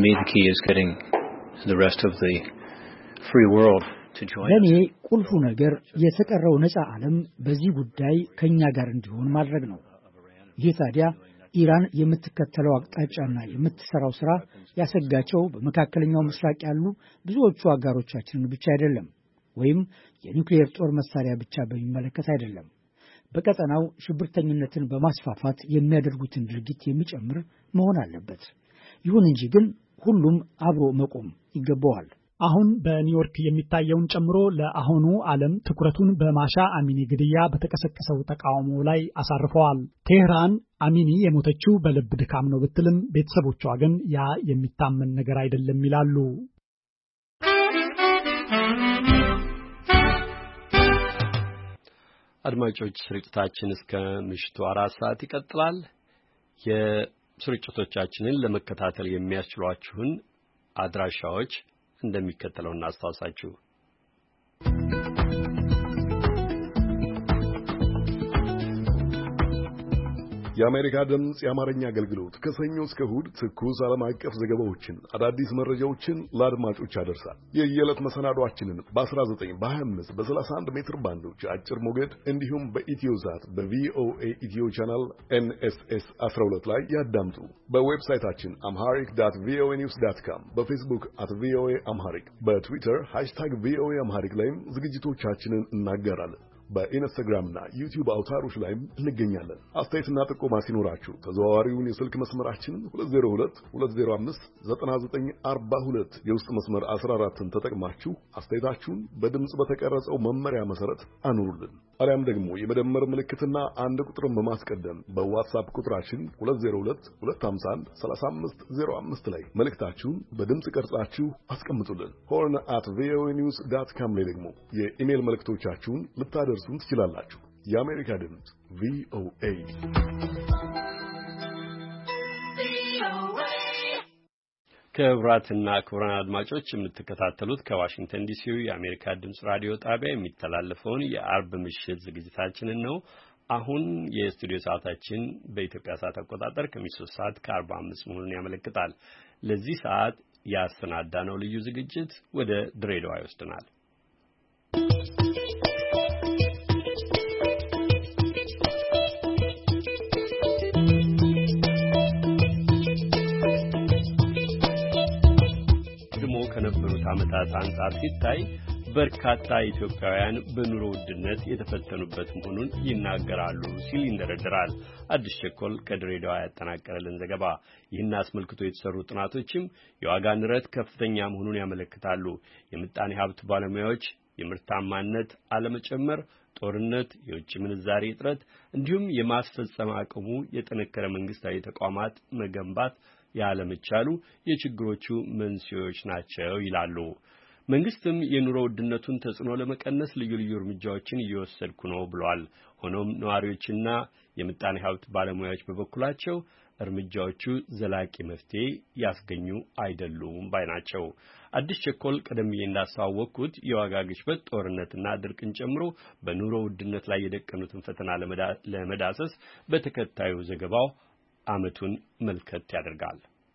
ለኔ ቁልፉ ነገር የተቀረው ነፃ ዓለም በዚህ ጉዳይ ከኛ ጋር እንዲሆን ማድረግ ነው። ይህ ታዲያ ኢራን የምትከተለው አቅጣጫና የምትሰራው ስራ ያሰጋቸው በመካከለኛው ምስራቅ ያሉ ብዙዎቹ አጋሮቻችንን ብቻ አይደለም፣ ወይም የኒውክሌር ጦር መሳሪያ ብቻ በሚመለከት አይደለም። በቀጠናው ሽብርተኝነትን በማስፋፋት የሚያደርጉትን ድርጊት የሚጨምር መሆን አለበት። ይሁን እንጂ ግን ሁሉም አብሮ መቆም ይገባዋል። አሁን በኒውዮርክ የሚታየውን ጨምሮ ለአሁኑ ዓለም ትኩረቱን በማሻ አሚኒ ግድያ በተቀሰቀሰው ተቃውሞ ላይ አሳርፈዋል። ቴህራን አሚኒ የሞተችው በልብ ድካም ነው ብትልም ቤተሰቦቿ ግን ያ የሚታመን ነገር አይደለም ይላሉ። አድማጮች፣ ስርጭታችን እስከ ምሽቱ 4 ሰዓት ይቀጥላል። የስርጭቶቻችንን ለመከታተል የሚያስችሏችሁን አድራሻዎች እንደሚከተለው እናስታውሳችሁ። የአሜሪካ ድምጽ የአማርኛ አገልግሎት ከሰኞ እስከ እሁድ ትኩስ ዓለም አቀፍ ዘገባዎችን፣ አዳዲስ መረጃዎችን ለአድማጮች ያደርሳል። የየዕለት መሰናዷችንን በ19 በ25 በ31 ሜትር ባንዶች አጭር ሞገድ እንዲሁም በኢትዮዛት በቪኦኤ ኢትዮ ቻናል NSS 12 ላይ ያዳምጡ። በዌብሳይታችን amharic.voanews.com፣ በፌስቡክ @voa amharic፣ በትዊተር #voa amharic ላይም ዝግጅቶቻችንን እናገራለን። በኢንስታግራምና ዩቲዩብ አውታሮች ላይም እንገኛለን። አስተያየትና ጥቆማ ሲኖራችሁ ተዘዋዋሪውን የስልክ መስመራችንን 2022059942 የውስጥ መስመር 14ን ተጠቅማችሁ አስተያየታችሁን በድምጽ በተቀረጸው መመሪያ መሰረት አኑሩልን። አሊያም ደግሞ የመደመር ምልክትና አንድ ቁጥርን በማስቀደም በዋትስአፕ ቁጥራችን 2022513505 ላይ መልእክታችሁን በድምጽ ቀርጻችሁ አስቀምጡልን። horn@voanews.com ላይ ደግሞ የኢሜል መልእክቶቻችሁን ልታደርሱን ትችላላችሁ። የአሜሪካ ድምጽ VOA። ክቡራትና ክቡራን አድማጮች የምትከታተሉት ከዋሽንግተን ዲሲው የአሜሪካ ድምጽ ራዲዮ ጣቢያ የሚተላለፈውን የአርብ ምሽት ዝግጅታችንን ነው። አሁን የስቱዲዮ ሰዓታችን በኢትዮጵያ ሰዓት አቆጣጠር ከምሽቱ 3:45 መሆኑን ያመለክታል። ለዚህ ሰዓት ያሰናዳነው ልዩ ዝግጅት ወደ ድሬዳዋ ይወስደናል። ከነበሩት ዓመታት አንጻር ሲታይ በርካታ ኢትዮጵያውያን በኑሮ ውድነት የተፈተኑበት መሆኑን ይናገራሉ ሲል ይንደረደራል አዲስ ቸኮል ከድሬዳዋ ያጠናቀረልን ዘገባ። ይህን አስመልክቶ የተሰሩ ጥናቶችም የዋጋ ንረት ከፍተኛ መሆኑን ያመለክታሉ። የምጣኔ ሀብት ባለሙያዎች የምርታማነት አለመጨመር፣ ጦርነት፣ የውጭ ምንዛሪ እጥረት እንዲሁም የማስፈጸም አቅሙ የጠነከረ መንግስታዊ ተቋማት መገንባት ያለመቻሉ የችግሮቹ መንስኤዎች ናቸው ይላሉ። መንግስትም የኑሮ ውድነቱን ተጽዕኖ ለመቀነስ ልዩ ልዩ እርምጃዎችን እየወሰድኩ ነው ብሏል። ሆኖም ነዋሪዎችና የምጣኔ ሀብት ባለሙያዎች በበኩላቸው እርምጃዎቹ ዘላቂ መፍትሄ ያስገኙ አይደሉም ባይ ናቸው። አዲስ ቸኮል ቀደም ብዬ እንዳስተዋወቅኩት የዋጋ ግሽበት፣ ጦርነትና ድርቅን ጨምሮ በኑሮ ውድነት ላይ የደቀኑትን ፈተና ለመዳሰስ በተከታዩ ዘገባው ዓመቱን መልከት ያደርጋል።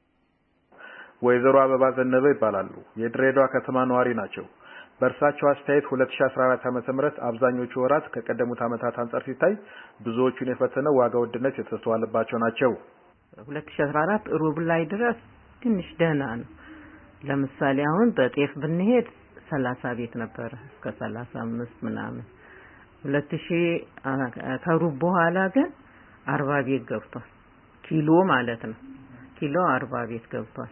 ወይዘሮ አበባ ዘነበ ይባላሉ። የድሬዳዋ ከተማ ነዋሪ ናቸው። በእርሳቸው አስተያየት 2014 ዓመተ ምህረት አብዛኞቹ ወራት ከቀደሙት ዓመታት አንጻር ሲታይ ብዙዎቹን የፈተነው ዋጋ ውድነት የተስተዋለባቸው ናቸው። 2014 ሩብ ላይ ድረስ ትንሽ ደህና ነው። ለምሳሌ አሁን በጤፍ ብንሄድ 30 ቤት ነበር እስከ 35 ምናምን። 2000 ከሩብ በኋላ ግን 40 ቤት ገብቷል። ኪሎ ማለት ነው። ኪሎ 40 ቤት ገብቷል።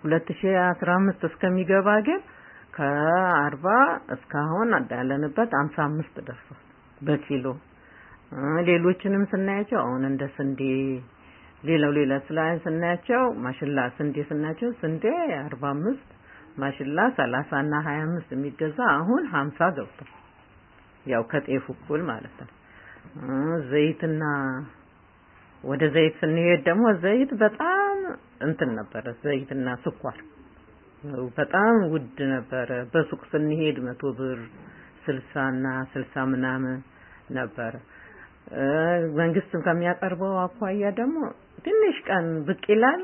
2015 እስከሚገባ ግን ከ40 እስካሁን ያለንበት 55 ደርሷል በኪሎ። ሌሎችንም ስናያቸው አሁን እንደ ስንዴ ሌላ ስላይን ስናያቸው ማሽላ ስንዴ ስናያቸው ስንዴ 45 ማሽላ 30 እና 25 የሚገዛ አሁን 50 ገብቷል። ያው ከጤፍ እኩል ማለት ነው። ዘይትና ወደ ዘይት ስንሄድ ደግሞ ዘይት በጣም እንትን ነበር። ዘይትና ስኳር በጣም ውድ ነበር። በሱቅ ስንሄድ 100 ብር 60 እና 60 ምናምን ነበር። መንግስት ከሚያቀርበው አኳያ ደግሞ ትንሽ ቀን ብቅ ይላል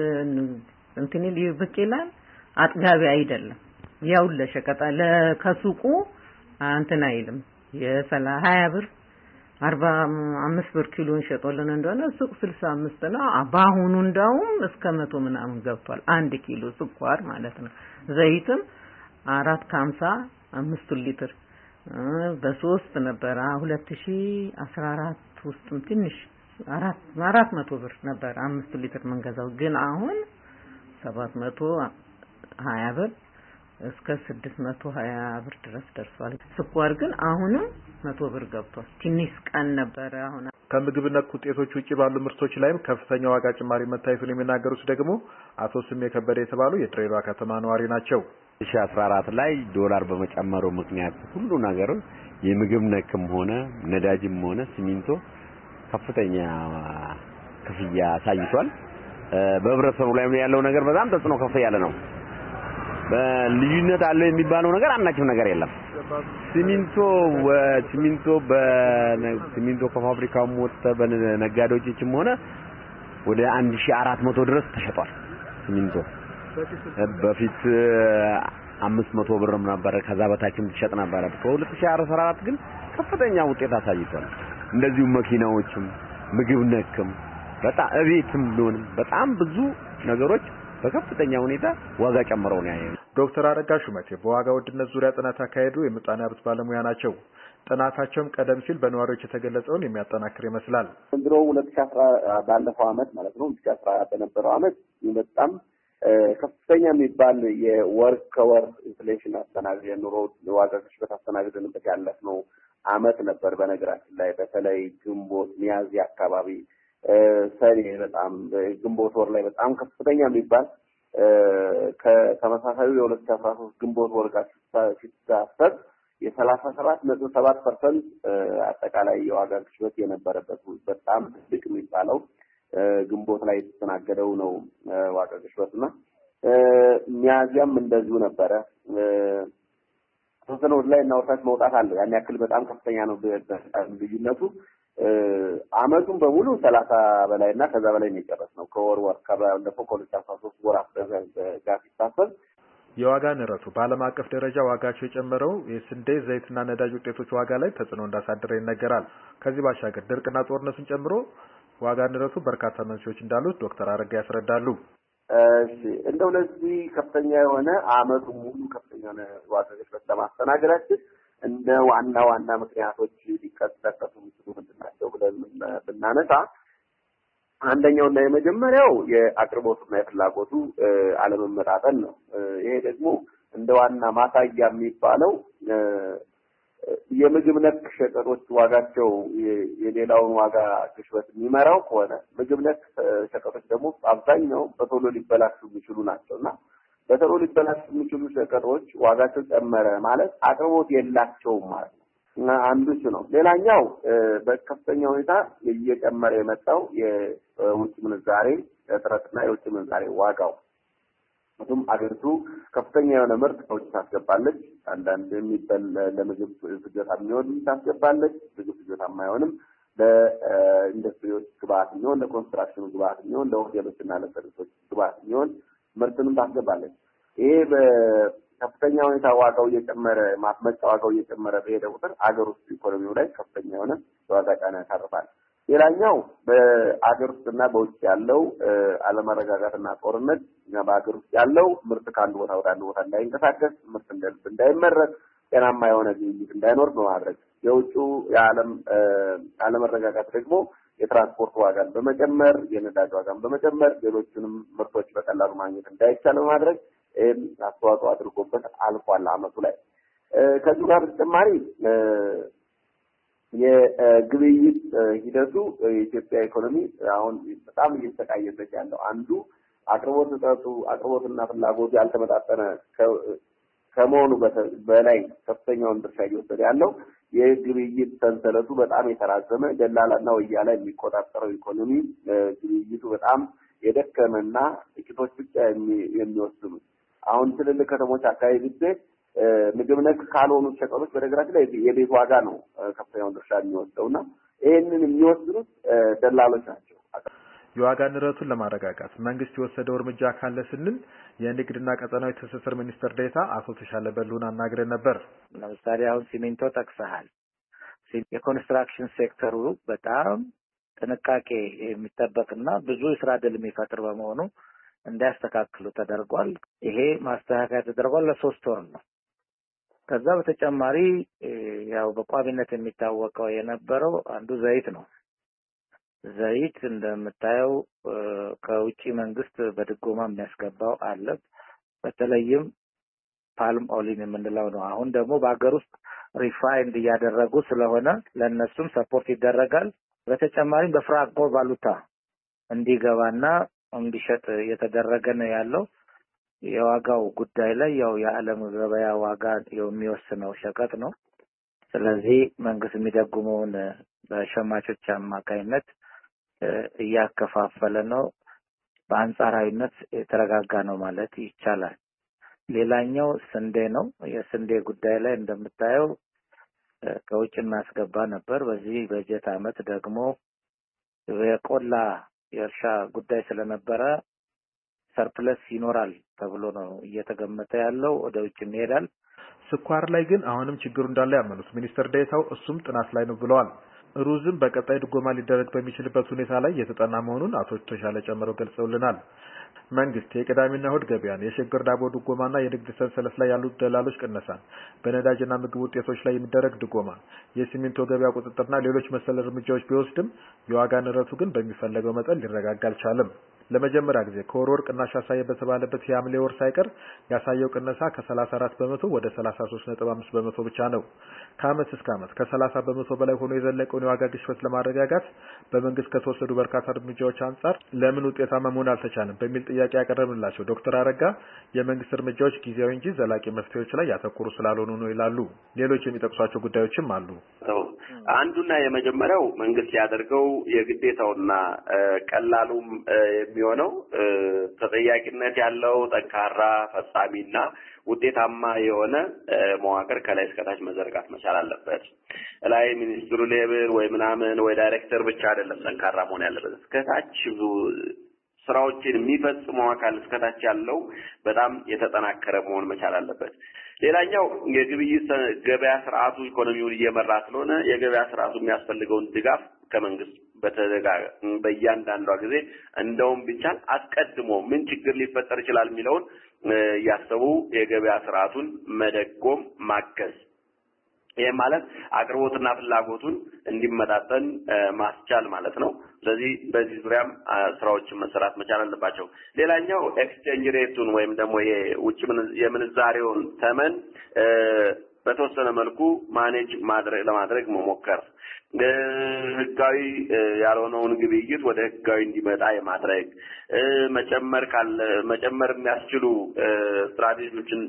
አጥጋቢ አይደለም። ያው ለሸቀጣ ከሱቁ እንትን አይልም። የ20 ብር 45 ብር ኪሎን ሸጦልን እንደሆነ ሱቅ 65 ነው። በአሁኑ እንዳውም እስከ 100 ምናምን ገብቷል 1 ኪሎ ስኳር ማለት ነው። ዘይትም 4.50 5 ሊትር በ3 ነበር 2014 ውስጥም ትንሽ 400 ብር ነበር 5 ሊትር መንገዛው። ግን አሁን 720 ብር እስከ 620 ብር ድረስ ደርሷል። ስኳር ግን አሁንም 100 ብር ገብቷል። ትንሽ ቀን ነበር። አሁን ከምግብ ነክ ውጤቶች ውጪ ባሉ ምርቶች ላይም ከፍተኛ ዋጋ ጭማሪ መታየቱን የሚናገሩት ደግሞ አቶ ስሜ ከበደ የተባሉ የድሬዳዋ ከተማ ነዋሪ ናቸው። 2014 ላይ ዶላር በመጨመሩ ምክንያት ሁሉ ነገር የምግብ ነክም ሆነ ነዳጅም ሆነ ሲሚንቶ ከፍተኛ ክፍያ አሳይቷል። በህብረተሰቡ ላይ ያለው ነገር በጣም ተጽዕኖ ከፍ ያለ ነው። በልዩነት አለ የሚባለው ነገር አንዳችም ነገር የለም። ሲሚንቶ ከፋብሪካው ወጥቶ በነጋዴዎችም ሆነ ወደ 1400 ድረስ ተሸጧል። ሲሚንቶ በፊት 500 ብር ነበር፣ ከዛ በታችም ተሸጥ ነበር። በ2014 ግን ከፍተኛ ውጤት አሳይቷል። እንደዚሁ መኪናዎችም ምግብ ነክም በጣም እቤትም ቢሆን በጣም ብዙ ነገሮች በከፍተኛ ሁኔታ ዋጋ ጨምረው ነው ያየው። ዶክተር አረጋ ሹመቴ በዋጋ ውድነት ዙሪያ ጥናት ያካሄዱ የምጣኔ ሀብት ባለሙያ ናቸው። ጥናታቸውም ቀደም ሲል በነዋሪዎች የተገለጸውን የሚያጠናክር ይመስላል። ዘንድሮ 2010 ባለፈው አመት ማለት ነው 2014 በነበረው አመት በጣም ከፍተኛ የሚባል የወር ከወር ኢንፍሌሽን አስተናግደን የኑሮ ዋጋ ግሽበት አስተናግደንበት ያለፍነው አመት ነበር። በነገራችን ላይ በተለይ ግንቦት ሚያዝያ አካባቢ ሰኔ በጣም ግንቦት ወር ላይ በጣም ከፍተኛ የሚባል ከተመሳሳዩ የ2013 ግንቦት ወር ጋር ሲታሰብ የ37.7% አጠቃላይ የዋጋ ግሽበት የነበረበት በጣም ትልቅ የሚባለው ግንቦት ላይ የተስተናገደው ነው ዋጋ ግሽበትና ሚያዝያም እንደዚሁ ነበረ። ተወሰነ ላይ እና ወጣት መውጣት አለ። ያን ያክል በጣም ከፍተኛ ነው ልዩነቱ። አመቱን በሙሉ 30 በላይና ከዛ በላይ ነው የጨረስነው ከወር ከባለፈው ከ2013 ወራት ጋር ሲታሰብ የዋጋ ንረቱ በዓለም አቀፍ ደረጃ ዋጋቸው የጨመረው የስንዴ ዘይትና ነዳጅ ውጤቶች ዋጋ ላይ ተጽዕኖ እንዳሳደረ ይነገራል። ከዚህ ባሻገር ድርቅና ጦርነቱን ጨምሮ ዋጋ ንረቱ በርካታ መንስኤዎች እንዳሉት ዶክተር አረጋ ያስረዳሉ። እሺ እንደው ለዚህ ከፍተኛ የሆነ አመቱ ሙሉ ከፍተኛ የሆነ ዋጋ ግሽበት ለማስተናገዳችን እንደ ዋና ምክንያቶች ሊከሰቱ የሚችሉ ምንድናቸው ብለን ብናነሳ አንደኛውና የመጀመሪያው የአቅርቦትና የፍላጎቱ አለመመጣጠን ነው። ይሄ ደግሞ እንደ ዋና ማሳያ የሚባለው የምግብ ነክ ሸቀጦች ዋጋቸው የሌላውን ዋጋ ግሽበት የሚመራው ከሆነ ምግብ ነክ ሸቀጦች ደግሞ አብዛኛው በቶሎ ሊበላሹ የሚችሉ ናቸውና በቶሎ ሊበላሹ የሚችሉ ሸቀጦች ዋጋቸው ጨመረ ማለት አቅርቦት የላቸውም ማለት ነው። አንዱ እሱ ነው። ሌላኛው በከፍተኛ ሁኔታ እየጨመረ የመጣው የውጭ ምንዛሬ እጥረትና የውጭ ምንዛሬ ዋጋው ምክንያቱም አገሪቱ ከፍተኛ የሆነ ምርት ከውጭ ታስገባለች። አንዳንድ የሚበል ለምግብ ፍጆታ የሚሆን ታስገባለች። ምግብ ፍጆታ የማይሆንም ለኢንዱስትሪዎች ግብአት የሚሆን ለኮንስትራክሽኑ ግብአት የሚሆን ለሆቴሎችና ለሰርቪሶች ግብአት የሚሆን ምርትንም ታስገባለች። ይሄ በከፍተኛ ሁኔታ ዋጋው እየጨመረ ማስመጫ ዋጋው እየጨመረ በሄደ ቁጥር አገር ውስጥ ኢኮኖሚው ላይ ከፍተኛ የሆነ የዋጋ ጫና ያሳርፋል። ሌላኛው በአገር ውስጥና በውጭ ያለው አለመረጋጋትና ጦርነት በአገር ውስጥ ያለው ምርት ከአንድ ቦታ ወደ አንድ ቦታ እንዳይንቀሳቀስ ምርት እንዳይመረት ጤናማ የሆነ ግብይት እንዳይኖር በማድረግ የውጭው የዓለም አለመረጋጋት ደግሞ የትራንስፖርት ዋጋን በመጨመር የነዳጅ ዋጋን በመጨመር ሌሎችንም ምርቶች በቀላሉ ማግኘት እንዳይቻል በማድረግ አስተዋጽኦ አድርጎበት አልፏል አመቱ ላይ። ከዚህ ጋር በተጨማሪ የግብይት ሂደቱ የኢትዮጵያ ኢኮኖሚ አሁን በጣም እየተሰቃየበት ያለው አንዱ አቅርቦትና ፍላጎቱ ያልተመጣጠነ ከመሆኑ በላይ ከፍተኛውን ድርሻ እየወሰደ ያለው የግብይት ሰንሰለቱ በጣም የተራዘመ ደላላና ወያላ የሚቆጣጠረው ኢኮኖሚ ግብይቱ በጣም የደከመና ጥቂቶች ብቻ የሚወስኑ አሁን ትልልቅ ከተሞች አካባቢ ብትሄድ ምግብ ነክ ካልሆኑ ሸቀጦች በነገራችን ላይ የቤት ዋጋ ነው ከፍተኛውን ድርሻ የሚወስደውና ይሄንን የሚወስዱት ደላሎች ናቸው። የዋጋ ንረቱን ለማረጋጋት መንግስት የወሰደው እርምጃ ካለ ስንል የንግድና ቀጠናዊ ትስስር ሚኒስትር ዴኤታ አቶ ተሻለ በሉን አናግረን ነበር። ለምሳሌ አሁን ሲሚንቶ ጠቅሰሃል። የኮንስትራክሽን ሴክተሩ በጣም ጥንቃቄ የሚጠበቅና ብዙ የስራ ዕድል የሚፈጥር በመሆኑ እንዲያስተካክሉ ተደርጓል። ይሄ ማስተካከያ ተደርጓል ለ3 ወር ነው። ከዛ በተጨማሪ ያው በቋሚነት የሚታወቀው የነበረው አንዱ ዘይት ነው። ዘይት እንደምታየው ከውጪ መንግስት በድጎማ የሚያስገባው አለ። በተለይም ፓልም ኦሊን የምንለው ነው። አሁን ደግሞ በአገር ውስጥ ሪፋይንድ እያደረጉ ስለሆነ ለነሱም ሰፖርት ይደረጋል። በተጨማሪም በፍራንኮ ቫሉታ እንዲገባና እንዲሸጥ እየተደረገ ነው ያለው። የዋጋው ጉዳይ ላይ ያው የዓለም ገበያ ዋጋ የሚወስነው ሸቀጥ ነው። ስለዚህ መንግስት የሚደጉመውን በሸማቾች አማካይነት እያከፋፈለ ነው። በአንጻራዊነት የተረጋጋ ነው ማለት ይቻላል። ሌላኛው ስንዴ ነው። የስንዴ ጉዳይ ላይ እንደምታየው ከውጭ እናስገባ ነበር። በዚህ በጀት ዓመት ደግሞ የቆላ የእርሻ ጉዳይ ስለነበረ ሰርፕለስ ይኖራል ተብሎ ነው እየተገመተ ያለው። ወደ ውጭ ይሄዳል። ስኳር ላይ ግን አሁንም ችግሩ እንዳለ ያመኑት ሚኒስትር ዴኤታው እሱም ጥናት ላይ ነው ብለዋል። ሩዝም በቀጣይ ድጎማ ሊደረግ በሚችልበት ሁኔታ ላይ የተጠና መሆኑን አቶ ተሻለ ጨምረው ገልጸውልናል። መንግስት የቅዳሜና እሁድ ገበያን፣ የሽግግር ዳቦ ድጎማና የንግድ ሰንሰለት ላይ ያሉ ደላሎች ቅነሳን፣ በነዳጅና ምግብ ውጤቶች ላይ የሚደረግ ድጎማ፣ የሲሚንቶ ገበያ ቁጥጥርና ሌሎች መሰል እርምጃዎች ቢወስድም የዋጋ ንረቱ ግን በሚፈለገው መጠን ሊረጋጋ አልቻለም። ለመጀመሪያ ጊዜ ከወር ቅናሽ ያሳየ በተባለበት የሐምሌ ወር ሳይቀር ያሳየው ቅነሳ ከ34 በመቶ ወደ 33.5 በመቶ ብቻ ነው። ከዓመት እስከ ዓመት ከ30 በመቶ በላይ ሆኖ የዘለቀውን የዋጋ ግሽበት ለማረጋጋት በመንግስት ከተወሰዱ በርካታ እርምጃዎች አንጻር ለምን ውጤታማ መሆን አልተቻለም በሚል ጥያቄ ያቀረብንላቸው ዶክተር አረጋ የመንግስት እርምጃዎች ጊዜያዊ እንጂ ዘላቂ መፍትሄዎች ላይ ያተኮሩ ስላልሆኑ ነው ይላሉ። ሌሎች የሚጠቅሷቸው ጉዳዮችም አሉ። አንዱና የመጀመሪያው መንግስት ያደርገው የግዴታውና ቀላሉም የሚሆነው ተጠያቂነት ያለው ጠንካራ ፈጻሚና ውጤታማ የሆነ መዋቅር ከላይ እስከታች መዘርጋት መቻል አለበት። ላይ ሚኒስትሩ ሌብል ወይ ምናምን ወይ ዳይሬክተር ብቻ አይደለም ጠንካራ መሆን ያለበት። እስከታች ስራዎችን የሚፈጽመው አካል እስከታች ያለው በጣም የተጠናከረ መሆን መቻል አለበት። ሌላኛው የግብይት ገበያ ስርዓቱ ኢኮኖሚውን እየመራ ስለሆነ የገበያ ስርዓቱ የሚያስፈልገውን ድጋፍ ከመንግስት በእያንዳንዷ ጊዜ እንደውም ቢቻል አስቀድሞ ምን ችግር ሊፈጠር ይችላል የሚለውን ያሰቡ የገበያ ስርዓቱን መደጎም ማገዝ። ይሄ ማለት አቅርቦትና ፍላጎቱን እንዲመጣጠን ማስቻል ማለት ነው። ስለዚህ በዚህ ዙሪያም ስራዎችን መሰራት መቻል አለባቸው። ሌላኛው ኤክስቼንጅ ሬቱን ወይም ደግሞ የውጭ የምንዛሬውን ተመን በተወሰነ መልኩ ማኔጅ ለማድረግ መሞከር፣ ህጋዊ ያልሆነውን ግብይት ወደ ህጋዊ እንዲመጣ የማድረግ መጨመር የሚያስችሉ ስትራቴጂዎችን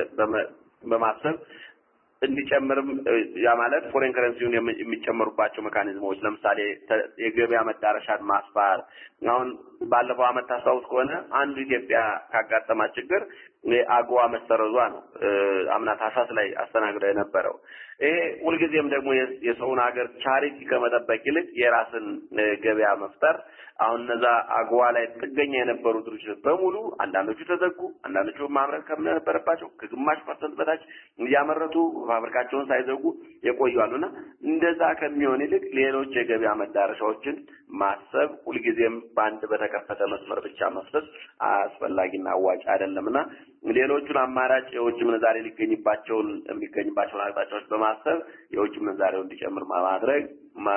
በማሰብ እንዲጨምርም ያ ማለት ፎሬን ከረንሲውን የሚጨመሩባቸው ሜካኒዝሞች ለምሳሌ የገበያ መዳረሻን ማስፋር። አሁን ባለፈው አመት ታስታውስ ከሆነ አንዱ ኢትዮጵያ ካጋጠማ ችግር አግዋ መሰረዟ ነው። አምና ታሳስ ላይ አስተናግደው የነበረው ይሄ ሁልጊዜም ደግሞ የሰውን ሀገር ቻሪቲ ከመጠበቅ ይልቅ የራስን ገበያ መፍጠር። አሁን እነዛ አግዋ ላይ ጥገኛ የነበሩ ድርጅቶች በሙሉ አንዳንዶቹ ተዘጉ፣ አንዳንዶቹ ማምረት ከነበረባቸው ከግማሽ ፐርሰንት በታች እያመረቱ ፋብሪካቸውን ሳይዘጉ የቆዩአሉና እንደዛ ከሚሆን ይልቅ ሌሎች የገበያ መዳረሻዎችን ማሰብ ሁልጊዜም በአንድ በተከፈተ መስመር ብቻ መፍሰስ አስፈላጊና አዋጭ አይደለምና ሌሎቹን አማራጭ የውጭ ምንዛሬ የሚገኝባቸውን አቅጣጫዎች በማሰብ የውጭ ምንዛሬውን እንዲጨምር ማድረግ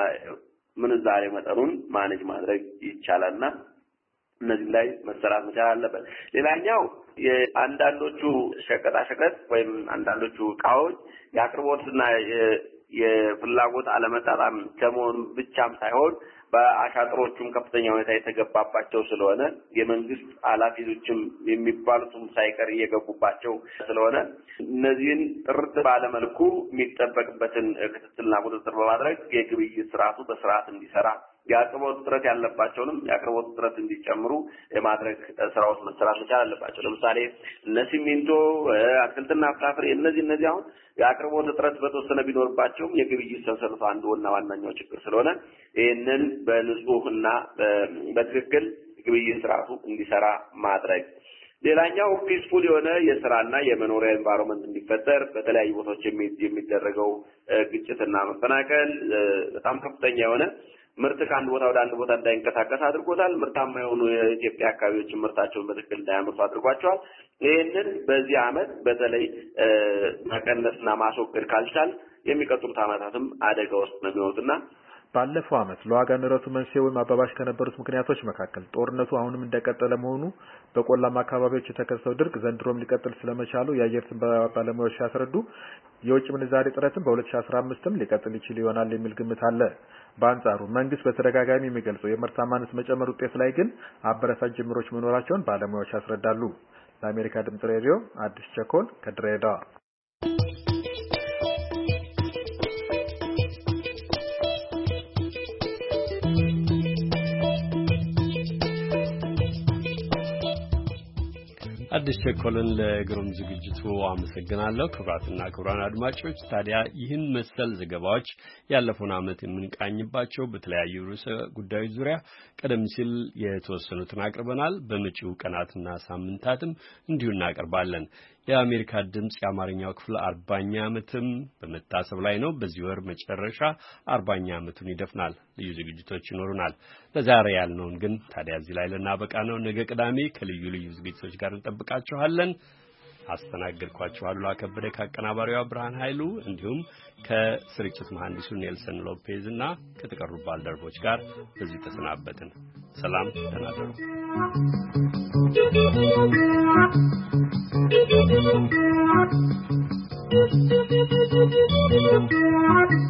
ምንዛሬ መጠኑን ማኔጅ ማድረግ ይቻላልና እነዚህ ላይ መሰራት መቻል አለበት። ሌላኛው የአንዳንዶቹ ሸቀጣሸቀጥ ወይም አንዳንዶቹ ዕቃዎች የአቅርቦትና የፍላጎት አለመጣጣም ከመሆኑ ብቻም ሳይሆን በአሻጥሮቹም ከፍተኛ ሁኔታ የተገባባቸው ስለሆነ የመንግስት ኃላፊዎችም የሚባሉትም ሳይቀር እየገቡባቸው ስለሆነ እነዚህን ጥርት ባለ መልኩ የሚጠበቅበትን ክትትልና ቁጥጥር በማድረግ የግብይት ስርዓቱ በስርዓት እንዲሰራ የአቅርቦት እጥረት ያለባቸውንም የአቅርቦት እጥረት እንዲጨምሩ የማድረግ ስራዎች መሰራት መቻል አለባቸው። ለምሳሌ እነ ሲሚንቶ፣ አትክልትና ፍራፍሬ እነዚህ አሁን የአቅርቦት እጥረት በተወሰነ ቢኖርባቸውም የግብይት ሰንሰለቱ አንዱ ዋናው ችግር ስለሆነ ይህንን በንጹህና በትክክል ግብይት ስርዓቱ እንዲሰራ ማድረግ። ሌላኛው ፒስፉል የሆነ የስራና የመኖሪያ ኤንቫይሮንመንት እንዲፈጠር በተለያዩ ቦታዎች የሚደረገው ግጭትና መፈናቀል በጣም ከፍተኛ የሆነ ምርት ከአንድ ቦታ ወደ አንድ ቦታ እንዳይንቀሳቀስ አድርጎታል። ምርታማ የሆኑ የኢትዮጵያ አካባቢዎች ምርታቸውን በትክክል እንዳያመርቱ አድርጓቸዋል። ይህንን በዚህ አመት በተለይ መቀነስና ማስወገድ ካልቻል የሚቀጥሉት አመታትም አደጋ ውስጥ ነው የሚወጡና ባለፈው አመት ለዋጋ ንረቱ መንስኤ ወይም አባባሽ ከነበሩት ምክንያቶች መካከል ጦርነቱ አሁንም እንደቀጠለ መሆኑ፣ በቆላማ አካባቢዎች የተከሰተው ድርቅ ዘንድሮም ሊቀጥል ስለመቻሉ የአየር ትንበያ ባለሙያዎች ሲያስረዱ የውጭ ምንዛሬ እጥረትም በ2015ም ሊቀጥል ይችል ይሆናል የሚል ግምት አለ። በአንጻሩ መንግስት በተደጋጋሚ የሚገልጸው የምርታማነት መጨመር ውጤት ላይ ግን አበረታች ጅምሮች መኖራቸውን ባለሙያዎች ያስረዳሉ። ለአሜሪካ ድምጽ ሬዲዮ አዲስ ቸኮል ከድሬዳዋ። አዲስ ቸኮልን ለግሩም ዝግጅቱ አመሰግናለሁ። ክቡራትና ክቡራን አድማጮች ታዲያ ይህን መሰል ዘገባዎች ያለፈውን ዓመት የምንቃኝባቸው በተለያዩ ርዕሰ ጉዳዮች ዙሪያ ቀደም ሲል የተወሰኑትን አቅርበናል። በመጪው ቀናትና ሳምንታትም እንዲሁ እናቀርባለን። የአሜሪካ ድምጽ የአማርኛው ክፍል 40ኛ ዓመትም በመታሰብ ላይ ነው። በዚህ ወር መጨረሻ 40ኛ ዓመቱን ይደፍናል። ልዩ ዝግጅቶች ይኖሩናል። ለዛሬ ያልነውን ግን ታዲያ እዚህ ላይ ልናበቃ ነው። ነገ ቅዳሜ ከልዩ ልዩ ዝግጅቶች ጋር እንጠብቃችኋለን። አስተናግድኳችሁ አሉላ ከበደ ከአቀናባሪዋ ብርሃን ኃይሉ እንዲሁም ከስርጭት መሐንዲሱ ኔልሰን ሎፔዝ እና ከተቀሩ ባልደረቦች ጋር በዚህ ተሰናበትን። ሰላም ተናገሩ። Thank you.